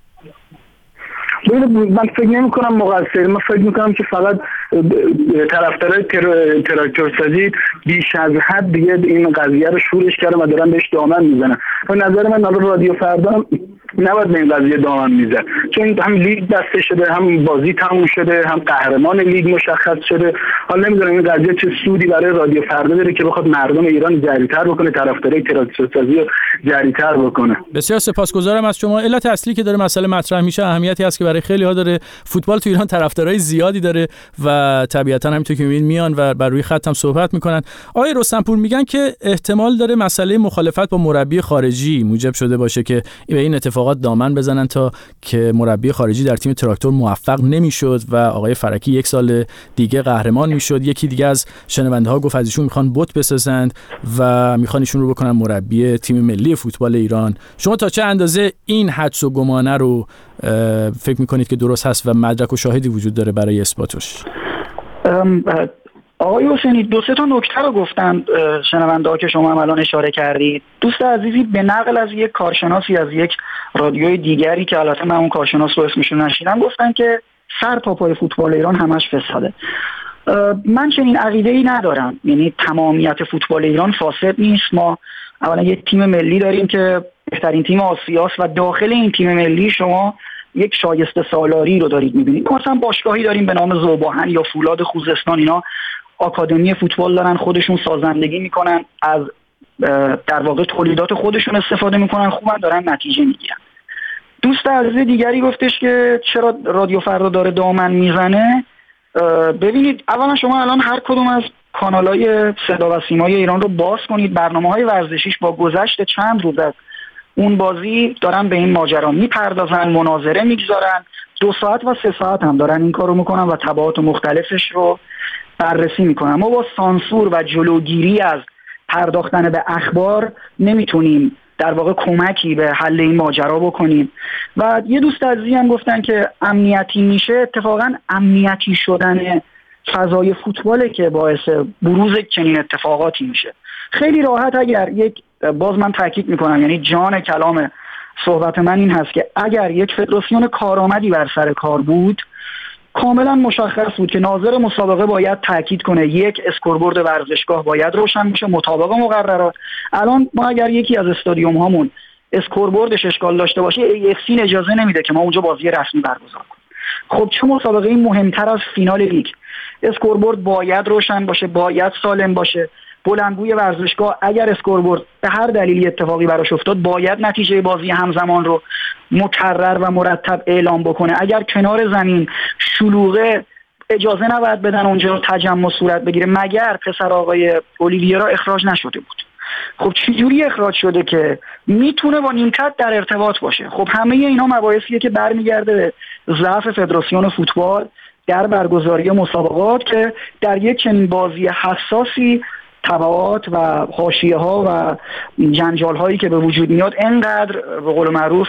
من فکر نمی کنم مقصر. من فکر میکنم که فقط طرفدارای تراکتورسازی بیش از حد دیگه این قضیه رو شورش کردن و دارن بهش دامن میزنن. به نظر من حالا رادیو فردا نباید به این قضیه دامن میزد، چون هم لیگ بسته شده، هم بازی تموم شده، هم قهرمان لیگ مشخص شده. حالا نمیدونم این قضیه چه سودی برای رادیو فردا داره که بخواد مردم ایران جری‌تر بکنه، طرفدارای تراکتورسازی رو جری‌تر بکنه. بسیار سپاسگزارم از شما. علت اصلی که داره مسئله مطرح میشه اهمیتی هست که برای خیلی ها داره. فوتبال تو ایران طرفدارای زیادی داره و طبیعتا همینطور که میبینید میان و بر روی خط هم صحبت میکنن. آقای رستمپور میگن که احتمال داره مسئله مخالفت با مربی خارجی موجب شده باشه که به این اتفاقات دامن بزنن تا که مربی خارجی در تیم تراکتور موفق نمیشد و آقای فرکی یک سال دیگه قهرمان میشد. یکی دیگه از شنونده ها گفت از ایشون میخوان بت بسازند و میخوان ایشون رو بکنن مربی تیم ملی فوتبال ایران. شما تا چه اندازه این حدس و گمانه رو فکر میکنید که درست هست و مدرک و شاهدی وجود داره برای اثباتش؟ آقای حسینی دو سه تا نکته رو گفتن شنونده ها که شما هم الان اشاره کردید. دوست عزیزی به نقل از یک کارشناسی از یک رادیوی دیگری که البته من اون کارشناس رو اسمشون نشیدم گفتن که سر تا پای فوتبال ایران همش فساده. من چنین عقیده‌ای ندارم. یعنی تمامیت فوتبال ایران فاسد نیست. ما اولا یک تیم ملی داریم که بهترین تیم آسیاست و داخل این تیم ملی شما یک شایسته سالاری رو دارید می‌بینید. مثلا باشگاهی داریم به نام ذوباهن یا فولاد خوزستان، اینا آکادمی فوتبال دارن، خودشون سازندگی میکنن، از در واقع تولیدات خودشون استفاده میکنن، خوبن دارن نتیجه میگیرن. دوست عزیز دیگری گفتش که چرا رادیو فردا داره دامن میزنه. ببینید اولا شما الان هر کدوم از کانال‌های صدا و سیمای ایران رو باز کنید، برنامه‌های ورزشیش با گذشت چند روز از اون بازی دارن به این ماجرا میپردازن، مناظره میگذارن، دو ساعت و سه ساعت هم دارن این کارو میکنن و تبعات مختلفش رو بررسی میکنن. ما با سانسور و جلوگیری از پرداختن به اخبار نمیتونیم در واقع کمکی به حل این ماجرا بکنیم. و یه دوست عزیزی هم گفتن که امنیتی میشه، اتفاقا امنیتی شدن فضای فوتباله که باعث بروز چنین اتفاقاتی میشه. خیلی راحت اگر یک، باز من تاکید میکنم، یعنی جان کلام صحبت من این هست که اگر یک فدراسیون کارآمدی بر سر کار بود، کاملا مشخص بود که ناظر مسابقه باید تاکید کنه یک، اسکوربورد ورزشگاه باید روشن بشه مطابق مقررات. الان ما اگر یکی از استادیوم هامون اسکوربوردش اشکال داشته باشه، ای اف سی اجازه نمیده که ما اونجا بازی رسمی برگزار کنیم. خب چه مسابقه این مهمتر از فینال لیگ؟ اسکوربورد باید روشن باشه، باید سالم باشه. بلندگوی ورزشگاه اگر اسکوربورد به هر دلیلی اتفاقی براش افتاد، باید نتیجه بازی همزمان رو مکرر و مرتب اعلام بکنه. اگر کنار زمین شلوغه، اجازه نباید بدن اونجا تجمع صورت بگیره، مگر پسر آقای اولیویرا اخراج نشده بود. خب چجوری اخراج شده که میتونه با نیمکت در ارتباط باشه؟ خب همه اینا مباحثیه که برمیگرده به ضعف فدراسیون فوتبال در برگزاری مسابقات که در یک چنین بازی حساسی تبعات و حاشیه‌ها و جنجال‌هایی که به وجود میاد انقدر به قول معروف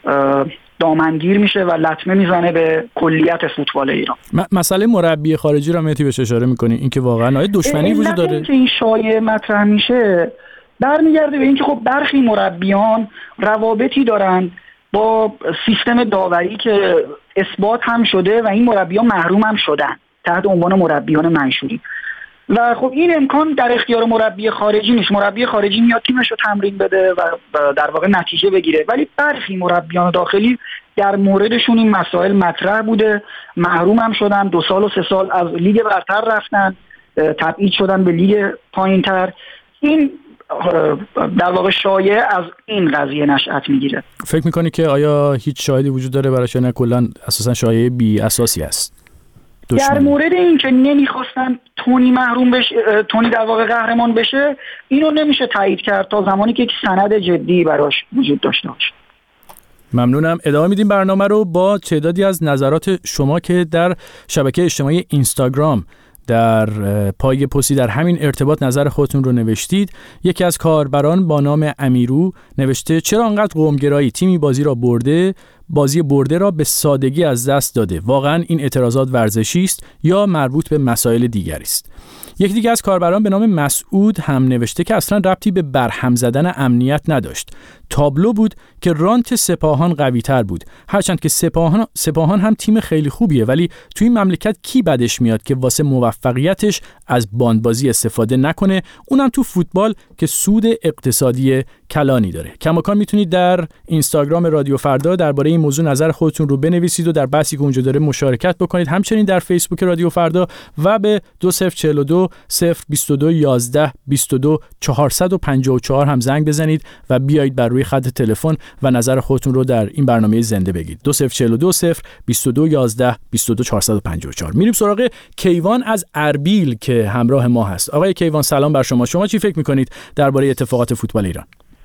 دامنگیر میشه و لطمه میزنه به کلیت فوتبال ایران. م- مسئله مربی خارجی رو مهدی بهش اشاره می‌کنی، اینکه واقعا آید دشمنی وجود داره. این که این شایعه مطرح میشه برمیگرده به اینکه خب برخی مربیان روابطی دارن با سیستم داوری که اثبات هم شده و این مربیان محروم هم شدن تحت عنوان مربیان منشوری. و خب این امکان در اختیار مربی خارجی نیست. مربی خارجی میاد تیمش رو تمرین بده و در واقع نتیجه بگیره، ولی برخی مربیان داخلی در موردشون این مسائل مطرح بوده، محروم هم شدن، دو سال و سه سال از لیگ برتر رفتن، تبعید شدن به لیگ پایینتر. این در واقع شایعه از این قضیه نشأت میگیره. فکر میکنی که آیا هیچ شاهدی وجود داره براش یا نه کلا اساسا شایعه بی اساسی است؟ دشمن. در مورد این که نمیخواستن تونی محروم بشه، تونی در واقع قهرمان بشه، اینو نمیشه تایید کرد تا زمانی که یک سند جدی براش وجود داشته باشه. ممنونم. ادامه میدیم برنامه رو با تعدادی از نظرات شما که در شبکه اجتماعی اینستاگرام در پای پستی در همین ارتباط نظر خودتون رو نوشتید. یکی از کاربران با نام امیرو نوشته چرا انقدر قومگرایی، تیمی بازی را برده، بازی برده را به سادگی از دست داده. واقعا این اعتراضات ورزشی است یا مربوط به مسائل دیگری است؟ یک دیگه از کاربران به نام مسعود هم نوشته که اصلا ربطی به برهم زدن امنیت نداشت. تابلو بود که رانت سپاهان قوی تر بود. هرچند که سپاهان سپاهان هم تیم خیلی خوبیه، ولی توی این مملکت کی بدش میاد که واسه موفقیتش از باندبازی استفاده نکنه، اونم تو فوتبال که سود اقتصادی کلانی داره. کماکان میتونید در اینستاگرام رادیو فردا درباره این موضوع نظر خودتون رو بنویسید و در بحثی که اونجا داره مشارکت بکنید. همچنین در فیسبوک رادیو فردا و به دو صفر چهل و دو صفر بیست و دو یازده بیست و دو چهارصد و پنجاه و چهار هم زنگ بزنید و بیایید بر روی خط تلفن و نظر خودتون رو در این برنامه زنده بگید. دو صفر چهل و دو صفر بیست و دو یازده بیست و دو چهارصد و پنجاه و چهار. میریم سراغ کیوان از اربیل که همراه ما هست. آقای کیوان سلام بر شما. شما چی فکر می‌کنید درباره اتفاقات فوتبال ایران؟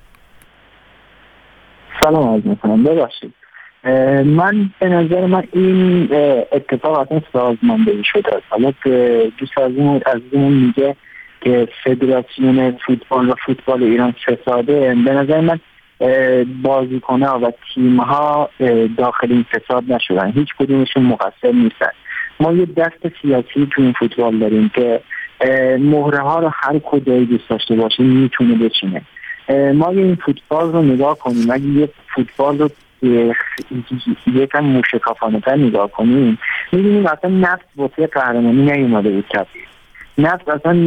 سلام عرض می‌کنم. ببخشید من به نظر من این اتفاق اصلا سازماندهی شده. حالا که دوست عزیزمون عزیزمون میگه که فدراسیون فوتبال و فوتبال ایران فساده، به نظر من بازیکن‌ها و تیم‌ها داخل این فساد نشدن، هیچ کدومشون مقصر نیستن. ما یه دست سیاسی تو این فوتبال داریم که مهره ها رو هر کجایی دوست داشته باشه میتونه بچینه. ما این فوتبال رو نگاه کنیم، اگه یه فوتبال رو یکم موشکافانه تر نگاه کنیم می‌بینیم اصلا نفت واسه قهرمانی نیومده بود کسی. نفت اصلا.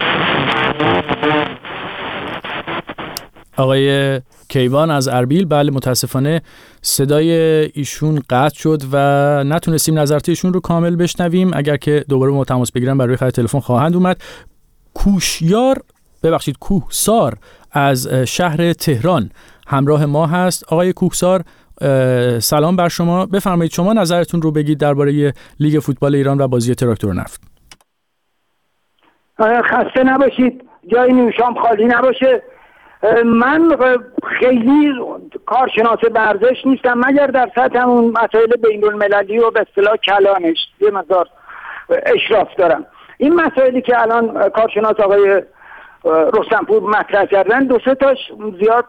آقای کیوان از اربیل، بله متاسفانه صدای ایشون قطع شد و نتونستیم نظرات ایشون رو کامل بشنویم. اگر که دوباره ما تماس بگیرن برای خط تلفن خواهند اومد. کوشیار ببخشید کوهسار از شهر تهران همراه ما هست. آقای کوهسار سلام بر شما. بفرمایید شما نظرتون رو بگید درباره لیگ فوتبال ایران و بازی تراکتور نفت. خسته نباشید، جای نیوشام خالی نباشه. من خیلی کارشناس ورزش نیستم مگر در سطح همون مسائل بین المللی و به اصطلاح کلانش یه مقدار اشراف دارم. این مسائلی که الان کارشناس آقای رستمپور مطرح کردن دو سه تاش زیاد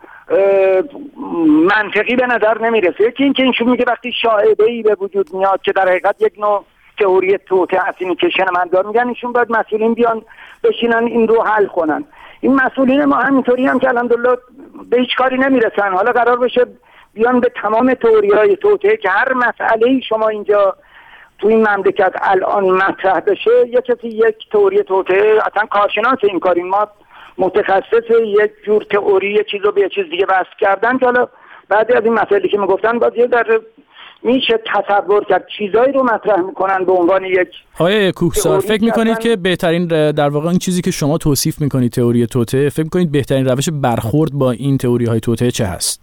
منطقی به نظر نمیرسه. یکی این که اینشون میگه وقتی شاهده‌ای به وجود میاد که در حقیقت یک نوع تئوری توطئه هست، اینی که شنوندگان میگن ایشون باید مسئولین بیان بشینن این رو حل کنن. این مسئولین ما همینطوری هم که الحمدلله به هیچ کاری نمیرسن. حالا قرار بشه بیان به تمام تئوری‌های توطئه که هر مسئله‌ای شما اینجا تو این مملکت الان مطرح بشه یک کسی یک تئوری توطئه، اصلا کارشناس این کاریم، ما متخصص یک جور تئوری یک چیز رو به یک چیز دیگه وصل کردن که حالا بعضی از این مسائلی که میگفتن باز یه در میشه تصور کرد چیزایی رو مطرح میکنن به عنوان یک آقای کوهسار. فکر میکنید که بهترین در واقع این چیزی که شما توصیف میکنید تئوری توطئه، فکر میکنید بهترین روش برخورد با این تئوری های توطئه چه هست؟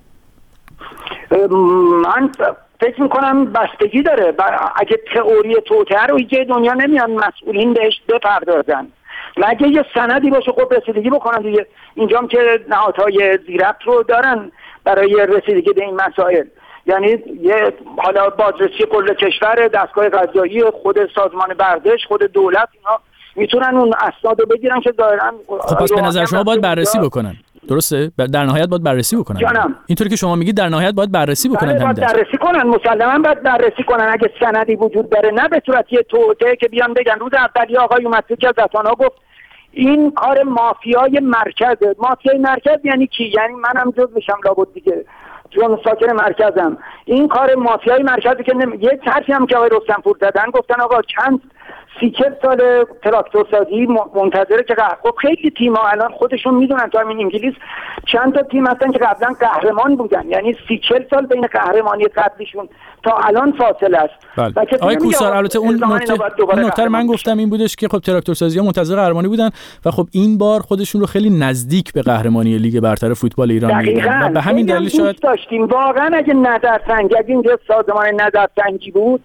من فکر میکنم بستگی داره. اگه تئوری توطئه رو هیچ دنیا نمیان مسئولین بهش بپردازن، مگه یه سندی باشه خب رسیدگی بکنن دیگه. اینجام که نهادهای زیربط رو دارن برای رسیدگی به این مسائل، یعنی یه حالا بازرسی کل کشور، دستگاه قضایی، خود سازمان ورزش، خود دولت، اینا میتونن اون اسناد رو بگیرن که ظاهرا خب پس به نظر شما باید بررسی بکنن، درسته؟ در نهایت باید بررسی بکنن. جانم. اینطوری که شما میگید در نهایت باید بررسی بکنن. باید بررسی کنن، مسلما باید بررسی کنن. اگه سندی وجود داره، نه به صورت یه توطئه که بیان بگن روز اولی آقای اومد که از اتانا گفت این کار مافیای مرکزه. مافیای مرکز یعنی کی؟ یعنی منم جز میشم لابد دیگه، چون ساکن مرکزم. این کار مافیای مرکزی که نمی... یک حرفی هم که آقای رستمپور زدن، گفتن آقا چند سی چل سال تراکتور سازی منتظره که قهر... خب خیلی تیم‌ها الان خودشون میدونن تا همین انگلیس چند تا تیم هستن که قبلا قهرمان بودن، یعنی سی چل سال بین قهرمانی قبلیشون تا الان فاصله است. بله. آقای کوهسار، البته اون نکته اون نکته من گفتم این بودش که خب تراکتور سازی‌ها منتظر قهرمانی بودن و خب این بار خودشون رو خیلی نزدیک به قهرمانی لیگ برتر فوتبال ایران می‌دیدن و به همین دلیل شاید داشتیم واقعا اگه نظرسنجی، اگه اینجا سازمان نظرسنجی بود،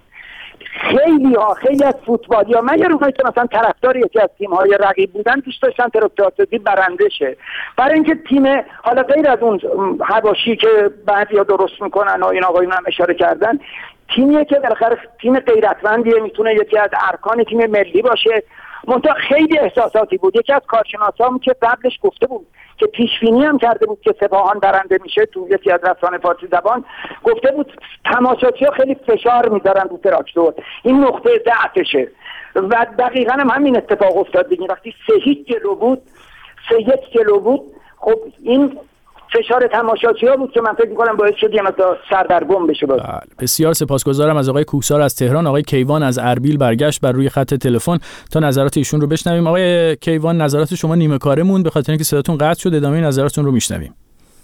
خیلی ها خیلی از فوتبالی‌ها مگر اونهایی که مثلا طرفدار یکی از تیم‌های رقیب بودن دوست داشتن تراکتور سازی برنده شه، برای اینکه تیم حالا غیر از اون حواشی که بعضیا درست میکنن و این آقایون هم اشاره کردن، تیمیه که بالاخره تیم غیرتمندیه، میتونه یکی از ارکان تیم ملی باشه. منتها خیلی احساساتی بود. یکی از کارشناسام که قبلش گفته بود که پیشبینی هم کرده بود که سپاهان برنده میشه، تو یکی از رسانه فارسی زبان گفته بود تماشاچی‌ها خیلی فشار میذارن رو تراکتور، این نقطه ضعفشه و دقیقاً هم همین اتفاق افتاد دیگه. وقتی سه هیچ جلو بود، سه یک جلو بود، خب این فشار تماشاچی‌ها بود که من فکر می‌کنم باعث شد یه مقدار سردرگم بشه. بود بسیار سپاسگزارم از آقای کوهسار از تهران. آقای کیوان از اربیل برگشت بر روی خط تلفن تا نظرات ایشون رو بشنویم. آقای کیوان، نظرات شما نیمه کاره موند به خاطر اینکه صداتون قطع شد، ادامه نظراتتون رو میشنویم.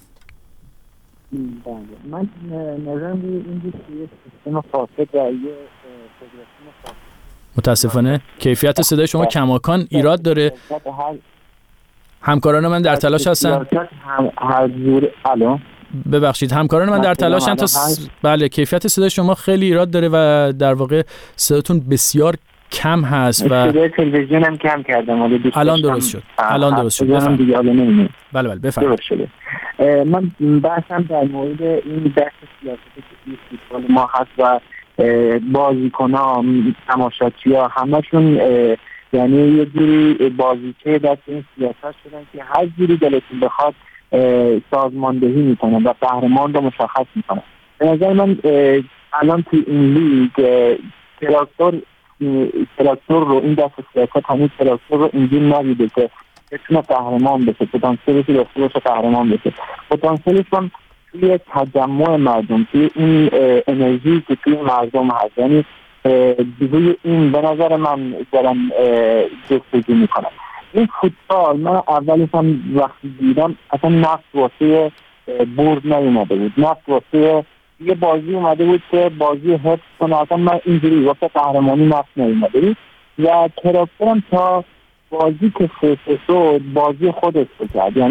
بله، من نظرم این بود که سیستم فاسد در یه فدراسیون فاسد، متاسفانه کیفیت صدای شما کماکان ایراد داره. همکاران من در تلاش هستن هم هر جور الان ببخشید همکاران من در تلاش هستن تا س... بله کیفیت صدای شما خیلی ایراد داره و در واقع صداتون بسیار کم هست و صدای تلویزیون هم کم کردم. الان درست شد. الان درست شد. بفرمایید دیگه. الان نمیدونم. بله بله بفرمایید. من بحثم در مورد این بحث سیاسی که فوتبال ما هست و بازیکن‌ها، تماشاچی‌ها همشون یعنی یه جوری بازیچه دست این سیاست شدن که هر جوری دلتون بخواد سازماندهی میکنن و قهرمان رو مشخص میکنن. به نظر من الان تو این لیگ تراکتور تراکتور رو این دست سیاست همین تراکتور رو اینجور ندیده که بتونه قهرمان بشه، پتانسیلش رو داشته باشه قهرمان بشه. پتانسیلش هم توی تجمع مردم، توی این انرژی که توی مردم هست، یعنی روی این به نظر من دارم جستجو میکنم. این فوتبال من اولش هم وقتی دیدم اصلا نفت واسه برد نیومده بود، نفت واسه یه بازی اومده بود که بازی حفظ کنه، اصلا من اینجوری واسه قهرمانی نفت نیومده بود و تراکتورم تا بازی که فیسه شد بازی خودش بکرد، یعنی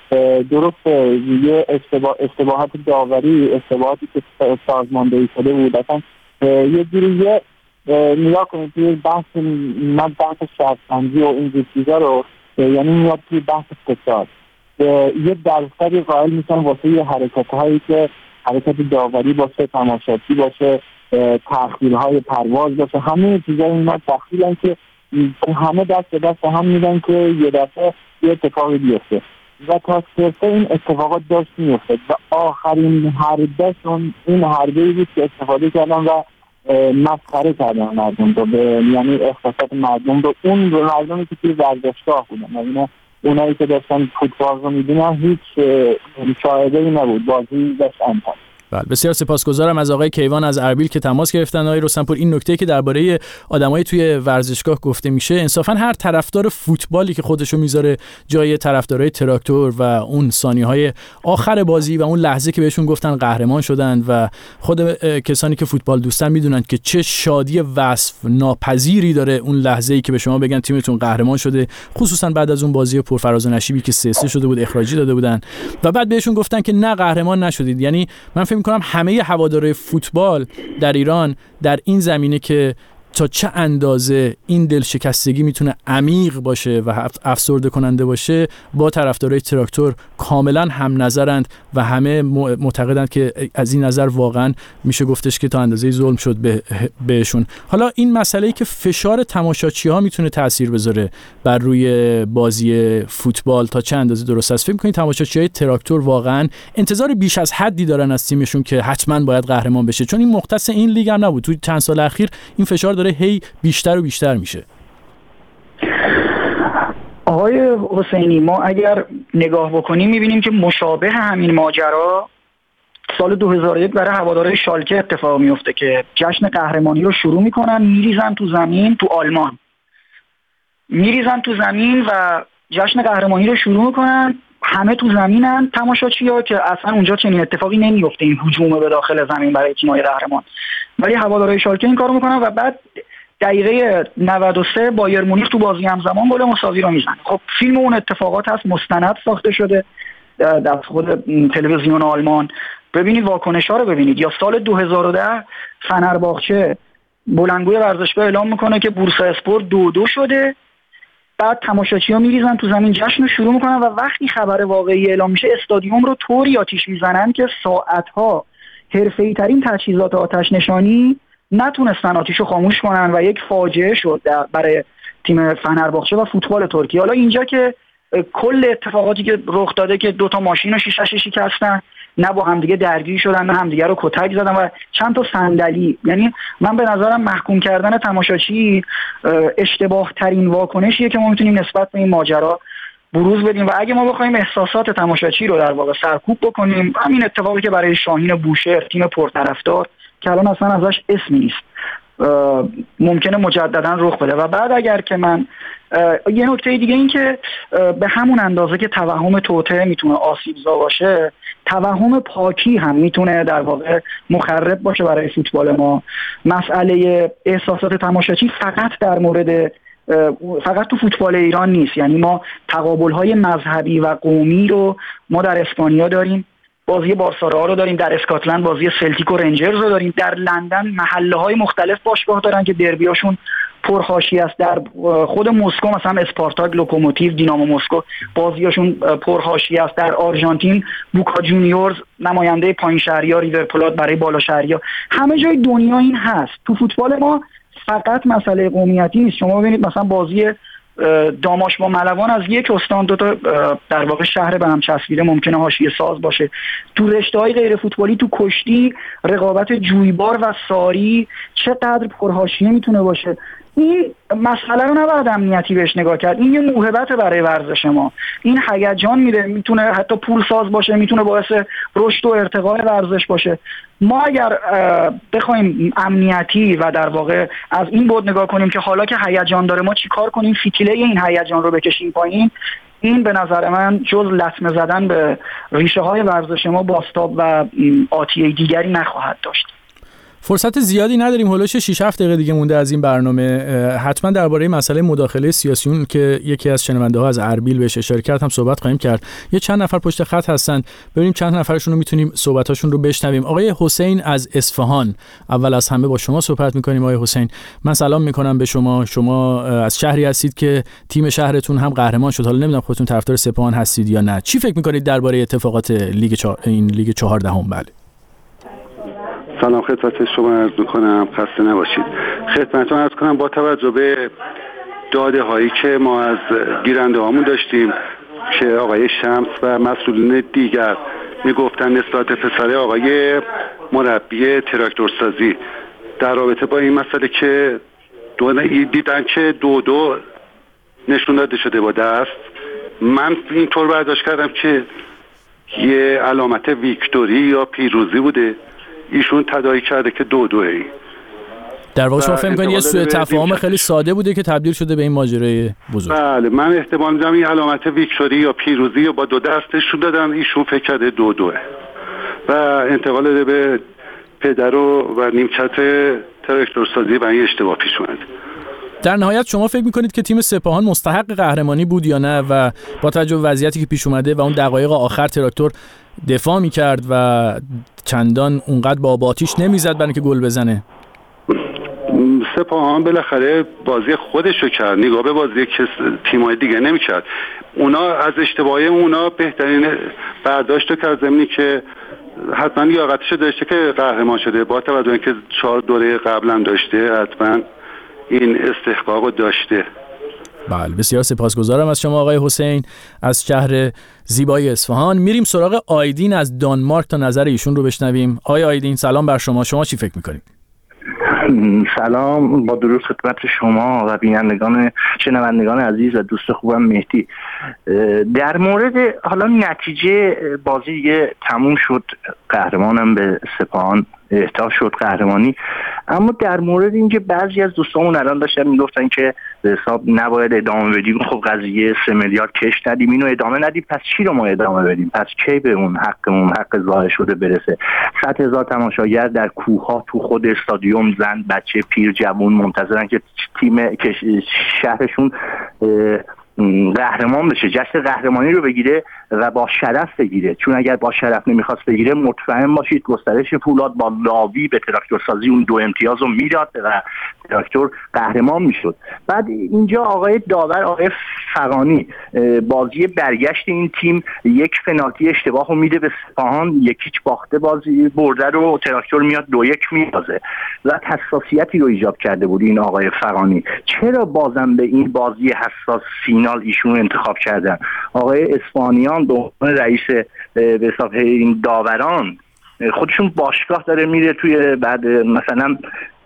درست یه اشتباه اشتباهات داوری، اشتباهاتی که سازماندهی شده بود، اصلا یه جوری یه نگاه کنید توی بحث من بحث شرط‌بندی و این چیزا رو، یعنی میاد توی بحث فساد یه درصدی قائل میشن واسه یه حرکت‌هایی که حرکت داوری باشه، تماشاچی باشه، تأخیرهای پرواز باشه، همه چیزا اینا تأخیرن که همه دست به دست هم میدن که یه دفعه یه اتفاقی بیفته و تا صرفه این اتفاقات داشت میفته و آخرین حربهشون این حربه‌ای بود که استفاده کردن و مسخره کردن مردم رو، یعنی احساسات مردم رو، اون مردمی که توی ورزشگاه بودن، یعنی اونایی که داشتن فوتبال رو میدونن هیچ شاهده‌ای نبود، بازی داشت انجام. بله، بسیار سپاسگزارم از آقای کیوان از اربیل که تماس گرفتن. آقای رستمپور، این نکته که درباره آدمای توی ورزشگاه گفته میشه، انصافا هر طرفدار فوتبالی که خودشو میذاره جای طرفدارای تراکتور و اون ثانیه‌های آخر بازی و اون لحظه که بهشون گفتن قهرمان شدن و خود کسانی که فوتبال دوستن میدونن که چه شادی وصف ناپذیری داره اون لحظه‌ای که به شما بگن تیمتون قهرمان شده، خصوصا بعد از اون بازی پرفراز و نشیبی که سه سه شده بود، اخراجی داده بودن و بعد بهشون گفتن که نه قهرمان نشدید. یعنی من فکر می‌کنم همه هوادارهای فوتبال در ایران در این زمینه که تا چه اندازه این دلشکستگی میتونه عمیق باشه و افسرده کننده باشه با طرفدارای تراکتور کاملا هم نظرند و همه معتقدند که از این نظر واقعا میشه گفتش که تا اندازه ظلم شد به بهشون. حالا این مسئله‌ای که فشار تماشاچی‌ها میتونه تأثیر بذاره بر روی بازی فوتبال تا چه اندازه درست است، فکر می‌کنید تماشاچی‌های تراکتور واقعا انتظار بیش از حدی دارن از تیمشون که حتما باید قهرمان بشه؟ چون این مختص این لیگ هم نبود، تو چند سال اخیر این فشار داره هی بیشتر و بیشتر میشه. آقای حسینی، ما اگر نگاه بکنیم میبینیم که مشابه همین ماجرا سال دو هزار و یک برای هوادارهای شالکه اتفاق میفته که جشن قهرمانی رو شروع میکنن، میریزن تو زمین، تو آلمان میریزن تو زمین و جشن قهرمانی رو شروع میکنن، همه تو زمینن تماشاچی‌ها که اصلا اونجا چنین اتفاقی نمیفته، این هجوم به داخل زمین برای تیم‌های قهرمان، ولی هوادارهای شالکه این کارو میکنن و بعد دقیقه نود و سه بایر مونیخ تو بازی همزمان گل مساوی رو میزنه. خب فیلم اون اتفاقات هست، مستند ساخته شده در خود تلویزیون آلمان، ببینید واکنش‌ها رو ببینید. یا سال دو هزار و ده فنرباغچه بلندگوی ورزشگاه اعلام میکنه که بورسا اسپورت دو دو شده، بعد تماشاچی‌ها میریزن تو زمین جشن رو شروع میکنن و وقتی خبر واقعی اعلام میشه استادیوم رو طوری آتیش میزنن که ساعت‌ها حرفه‌ای ترین تجهیزات آتش نشانی نتونستن آتیش رو خاموش کنن و یک فاجعه شد برای تیم فنرباغچه و فوتبال ترکیه. حالا اینجا که کل اتفاقاتی که رخ داده که دوتا ماشین رو شیشه‌اش شکستن، نه با همدیگه درگیری شدن، نه همدیگه رو کتک زدن و چند تا صندلی، یعنی من به نظرم محکوم کردن تماشاچی اشتباه ترین واکنشیه که ما میتونیم نسبت به این ماجرا بروز بدیم و اگه ما بخوایم احساسات تماشاچی رو در واقع سرکوب بکنیم، همین اتفاقی که برای شاهین بوشهر تیم پرطرفدار که الان اصلا ازش اسمی نیست ممکنه مجددا رخ بده. و بعد اگر که من یه نکته دیگه این که به همون اندازه که توهم توطئه میتونه آسیبزا باشه، توهم پاکی هم میتونه در واقع مخرب باشه برای فوتبال ما. مسئله احساسات تماشاچی فقط در مورد فقط تو فوتبال ایران نیست، یعنی ما تقابل‌های مذهبی و قومی رو ما در اسپانیا داریم، بازی بارسا رو داریم، در اسکاتلند بازی سلتیک و رنجرز رو داریم، در لندن محله‌های مختلف باشگاه دارن که دربیاشون پرحاشیه است، در خود مسکو مثلا اسپارتاک، لوکوموتیو، دینامو مسکو بازیاشون پرحاشیه است، در آرژانتین بوکا جونیورز نماینده پایین شهریا، ریور پلات برای بالا شهریا، همه جای دنیا این هست. تو فوتبال ما فقط مسئله قومیتی نیست. شما ببینید مثلا بازی داماش با ملوان از یک استان دو تا در واقع شهر به هم چسبیده ممکنه حاشیه ساز باشه. تو رشته‌های غیر فوتبالی، تو کشتی رقابت جویبار و ساری چقدر پرحاشیه میتونه باشه. این مسئله رو نباید امنیتی بهش نگاه کرد، این یه موهبت برای ورزش ما، این هیجان میده، میتونه حتی پول ساز باشه، میتونه باعث رشد و ارتقاء ورزش باشه. ما اگر بخوایم امنیتی و در واقع از این بود نگاه کنیم که حالا که هیجان داره ما چی کار کنیم فتیله این هیجان رو بکشیم پایین، این به نظر من جز لطمه زدن به ریشه های ورزش ما بازتاب و آتیه دیگری نخواهد داشت. فرصت زیادی نداریم، هولوش شش هفت دقیقه دیگه مونده از این برنامه. حتما درباره مسئله مداخله سیاسیون که یکی از شنونده ها از اربیل بهش اشاره کرد هم صحبت خواهیم کرد. یه چند نفر پشت خط هستن، ببینیم چند نفرشون رو میتونیم صحبتاشون رو بشنویم. آقای حسین از اصفهان، اول از همه با شما صحبت میکنیم. آقای حسین، من سلام میکنم به شما. شما از شهری هستید که تیم شهرتون هم قهرمان شد. حالا نمیدونم خودتون طرفدار سپاهان هستید یا نه. چی فکر میکنید درباره اتفاقات لیگ چا... این لیگ چهاردهم؟ بله. سلام خدمت شما عرض میکنم، خسته نباشید. خدمتتون عرض کنم با توجه به داده هایی که ما از گیرنده هامون داشتیم که آقای شمس و مسئولین دیگر میگفتن نسبت پسر آقای مربی تراکتورسازی در رابطه با این مسئله که دو دیدن که دو دو نشون داده شده با دست، من اینطور برداشت کردم که یه علامت ویکتوری یا پیروزی بوده، ایشون تداعی کرده که دو دوه. در واقع شما فکر می‌کنید یه سوء تفاهم خیلی ساده بوده که تبدیل شده به این ماجرای بزرگ؟ بله، من احتمال می‌دم این علامت ویکتوری یا پیروزی یا با دو دستشون دادن، ایشون فکر کرده دو دوه و انتقال داده به پدر و, و نیمکت تراکتورسازی و این اشتباه پیش اومد. در نهایت شما فکر می‌کنید که تیم سپاهان مستحق قهرمانی بود یا نه؟ و با توجه به وضعیتی که پیش اومده و اون دقایق آخر تراکتور دفاع می‌کرد و چندان اونقدر با آتیش نمیزد برای اینکه گل بزنه. سپاهان بالاخره بازی خودش رو کرد، نگاه به بازی که تیم‌های دیگه نمی‌کرد. اونا از اشتباهی اونا بهترین برداشت رو کرد، زمینی که حتما لیاقتش داشته که قهرمان شده، با توجه به اینکه چهار دوره قبلا داشته حتما این استحقاق رو داشته. بله، بسیار سپاسگزارم از شما آقای حسین از شهر زیبای اصفهان. میریم سراغ آیدین از دانمارک تا نظر ایشون رو بشنویم. آقای آیدین، سلام بر شما. شما چی فکر میکنید؟ سلام، با درود خدمت شما و بینندگان شنوندگان عزیز و دوست خوبم مهدی. در مورد حالا نتیجه بازی دیگه تموم شد، قهرمانم به سپاهان اهدا شد قهرمانی، اما در مورد اینکه بعضی از دوستامون الان داشتن میگفتن که به حساب نباید ادامه بدیم، خب قضیه سه میلیارد کش ندیم، اینو ادامه ندیم، پس چی رو ما ادامه بدیم؟ پس کی به اون حقمون حق ظاهر شده برسه؟ صد هزار تماشاگر در کوه‌ها تو خود استادیوم، زن بچه پیر جوان منتظرن که تیم که شهرشون قهرمان بشه، جشن قهرمانی رو بگیره و با شرف بگیره، چون اگر با شرف نمیخواست بگیره مطمئن باشید گسترش فولاد با لاوی به تراکتورسازی اون دو امتیاز رو میداد و تراکتور قهرمان میشد. بعد اینجا آقای داور آقای فغانی بازی برگشت این تیم یک پنالتی اشتباه رو میده به سپاهان، یکیچ باخته بازی برده رو تراکتور میاد دو یک میازه و حساسیتی رو ایجاد کرده بود این آقای فغانی. چرا بازم به این بازی حساس فینال ایشون انتخاب کردن؟ آقای اسپانیان به عنوان رئیس به حساب این داوران خودشون باشگاه داره میره توی بعد مثلا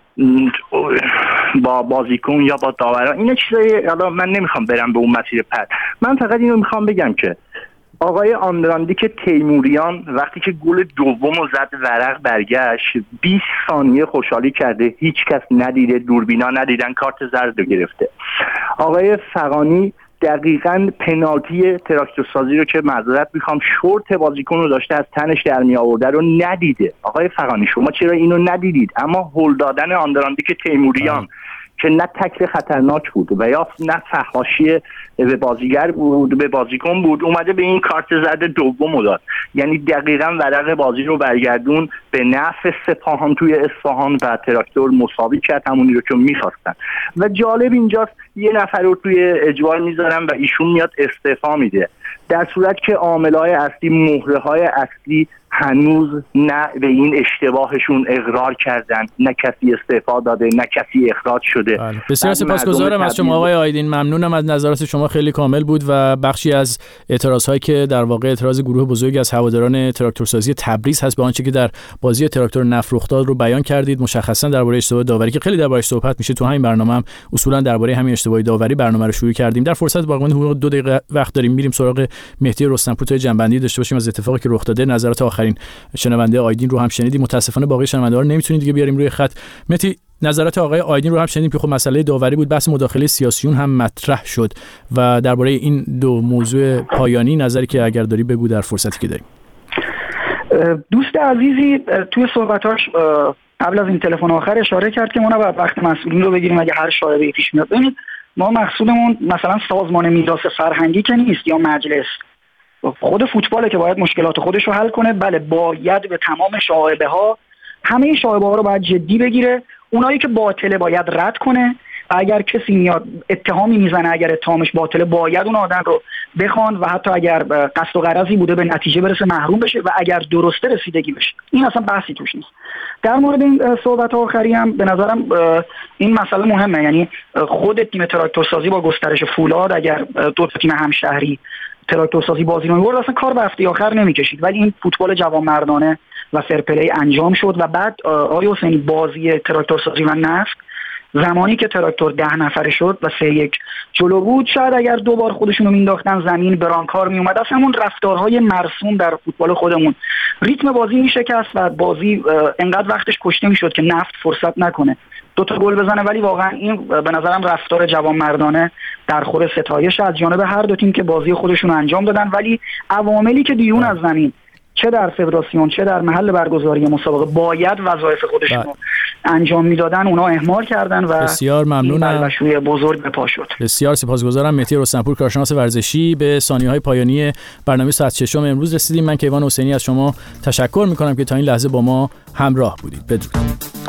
با بازیکن یا با داوران، اینا چیزایی حالا من نمیخوام برم به اون مسیر پد، من فقط اینو میخوام بگم که آقای آندراندیک تیموریان وقتی که گل دوم رو زد ورق برگشت بیست ثانیه خوشحالی کرده، هیچ کس ندیده، دوربینا ندیدن، کارت زرد رو گرفته. آقای فغانی دقیقاً پنالتی تراکتورسازی رو که معذرت میخوام شورت بازیکن رو داشته از تنش در می آورده رو ندیده. آقای فغانی شما چرا اینو ندیدید؟ اما هل دادن آندراندیک تیموریان که نه تکل خطرناک بود و یا نه فحاشی به بازیگر بود به بازیکن بود، اومده به این کارت زرد دوم داد، یعنی دقیقاً ورق بازی رو برگردون به نفع سپاهان توی اصفهان و تراکتور مساوی کرد همونی رو که می‌خواستن. و جالب اینجاست یه نفر رو توی اجبار میذارن و ایشون میاد استعفا میده، در صورت که عامل‌های اصلی، مهره‌های اصلی هنوز نه به این اشتباهشون اقرار کردن، نه کسی استعفا داده، نه کسی اخراج شده. بله. بسیار سپاسگزارم از شما آقای آیدین، ممنونم از نظرات شما، خیلی کامل بود و بخشی از اعتراض‌هایی که در واقع اعتراض گروه بزرگی از هواداران تراکتورسازی تبریز هست به آنچه که در بازی تراکتور نفت رخ داد رو بیان کردید، مشخصا درباره اشتباه داوری که خیلی دربارش صحبت میشه تو همین برنامه هم اصولا درباره همین اشتباه داوری برنامه رو شروع کردیم. در فرصت باقی مونده دو دقیقه وقت داریم، میریم سراغ مهدی رستمپور تا جنبندی داشته باشیم از اتفاقی که رخ داده. نظرات آخرین شنونده آیدین رو هم شنیدیم، متاسفانه باقی شنونده‌ها رو نمیتونید دیگه بیاریم روی خط. مهدی نظرات آقای آیدین رو هم شنیدیم که خب مسئله داوری بود، بحث مداخله سیاسیون هم مطرح شد و درباره این دو موضوع پایانی نظری که اگر داری بگو در فرصتی که داریم. دوست عزیزی توی صحبتاش قبل از این تلفن آخر اشاره کرد که ما نباید وقت مسئولین رو بگیریم اگه هر شایعه‌ای پیش میاد. ببینید ما مقصودمون مثلا سازمان میراث فرهنگی که نیست یا مجلس، خود فوتباله که باید مشکلات خودش رو حل کنه. بله باید به تمام شایعه ها، همه این شایعه ها رو باید جدی بگیره، اونایی که باطله باید رد کنه. اگر کسی میاد اتهامی میزنه، اگر اتهامش باطله، باید اون آدم رو بخوان و حتی اگر قصد و غرضی بوده به نتیجه برسه محروم بشه و اگر درسته رسیدگی بشه. این اصلا بحثی توش نیست. در مورد این صحبت آخری هم به نظرم این مسئله مهمه، یعنی خود تیم تراکتورسازی با گسترش فولاد اگر دو تیم همشهری تراکتورسازی بازی رو می‌برد اصلا کار به هفته آخر نمی‌کشید، ولی این فوتبال جوانمردانه و فرپلی انجام شد و بعد آقای حسینی بازی تراکتورسازی و نفت زمانی که تراکتور ده نفره شد و سه یک جلو بود، شاید اگر دو بار خودشونو مینداختن زمین برانکار میومد، اصلا همون رفتارهای مرسوم در فوتبال خودمون ریتم بازی میشکست و بازی انقدر وقتش کشته میشد که نفت فرصت نکنه دو تا گل بزنه. ولی واقعا این به نظرم رفتار جوانمردانه در خور ستایش از جانب هر دو تیم که بازی خودشون انجام دادن، ولی عواملی که دیون از زمین چه در فدراسیون چه در محل برگزاری مسابقه باید وظایف خودشون رو انجام میدادن، اونا اهمال کردن و بسیار ممنونم. بلبشوی بزرگ به پا شد. بسیار سپاسگزارم. مهدی رستمپور، کارشناس ورزشی. به ثانیه‌های پایانی برنامه ساعت ششم امروز رسیدیم. من کیوان حسینی از شما تشکر می‌کنم که تا این لحظه با ما همراه بودید. بدرود.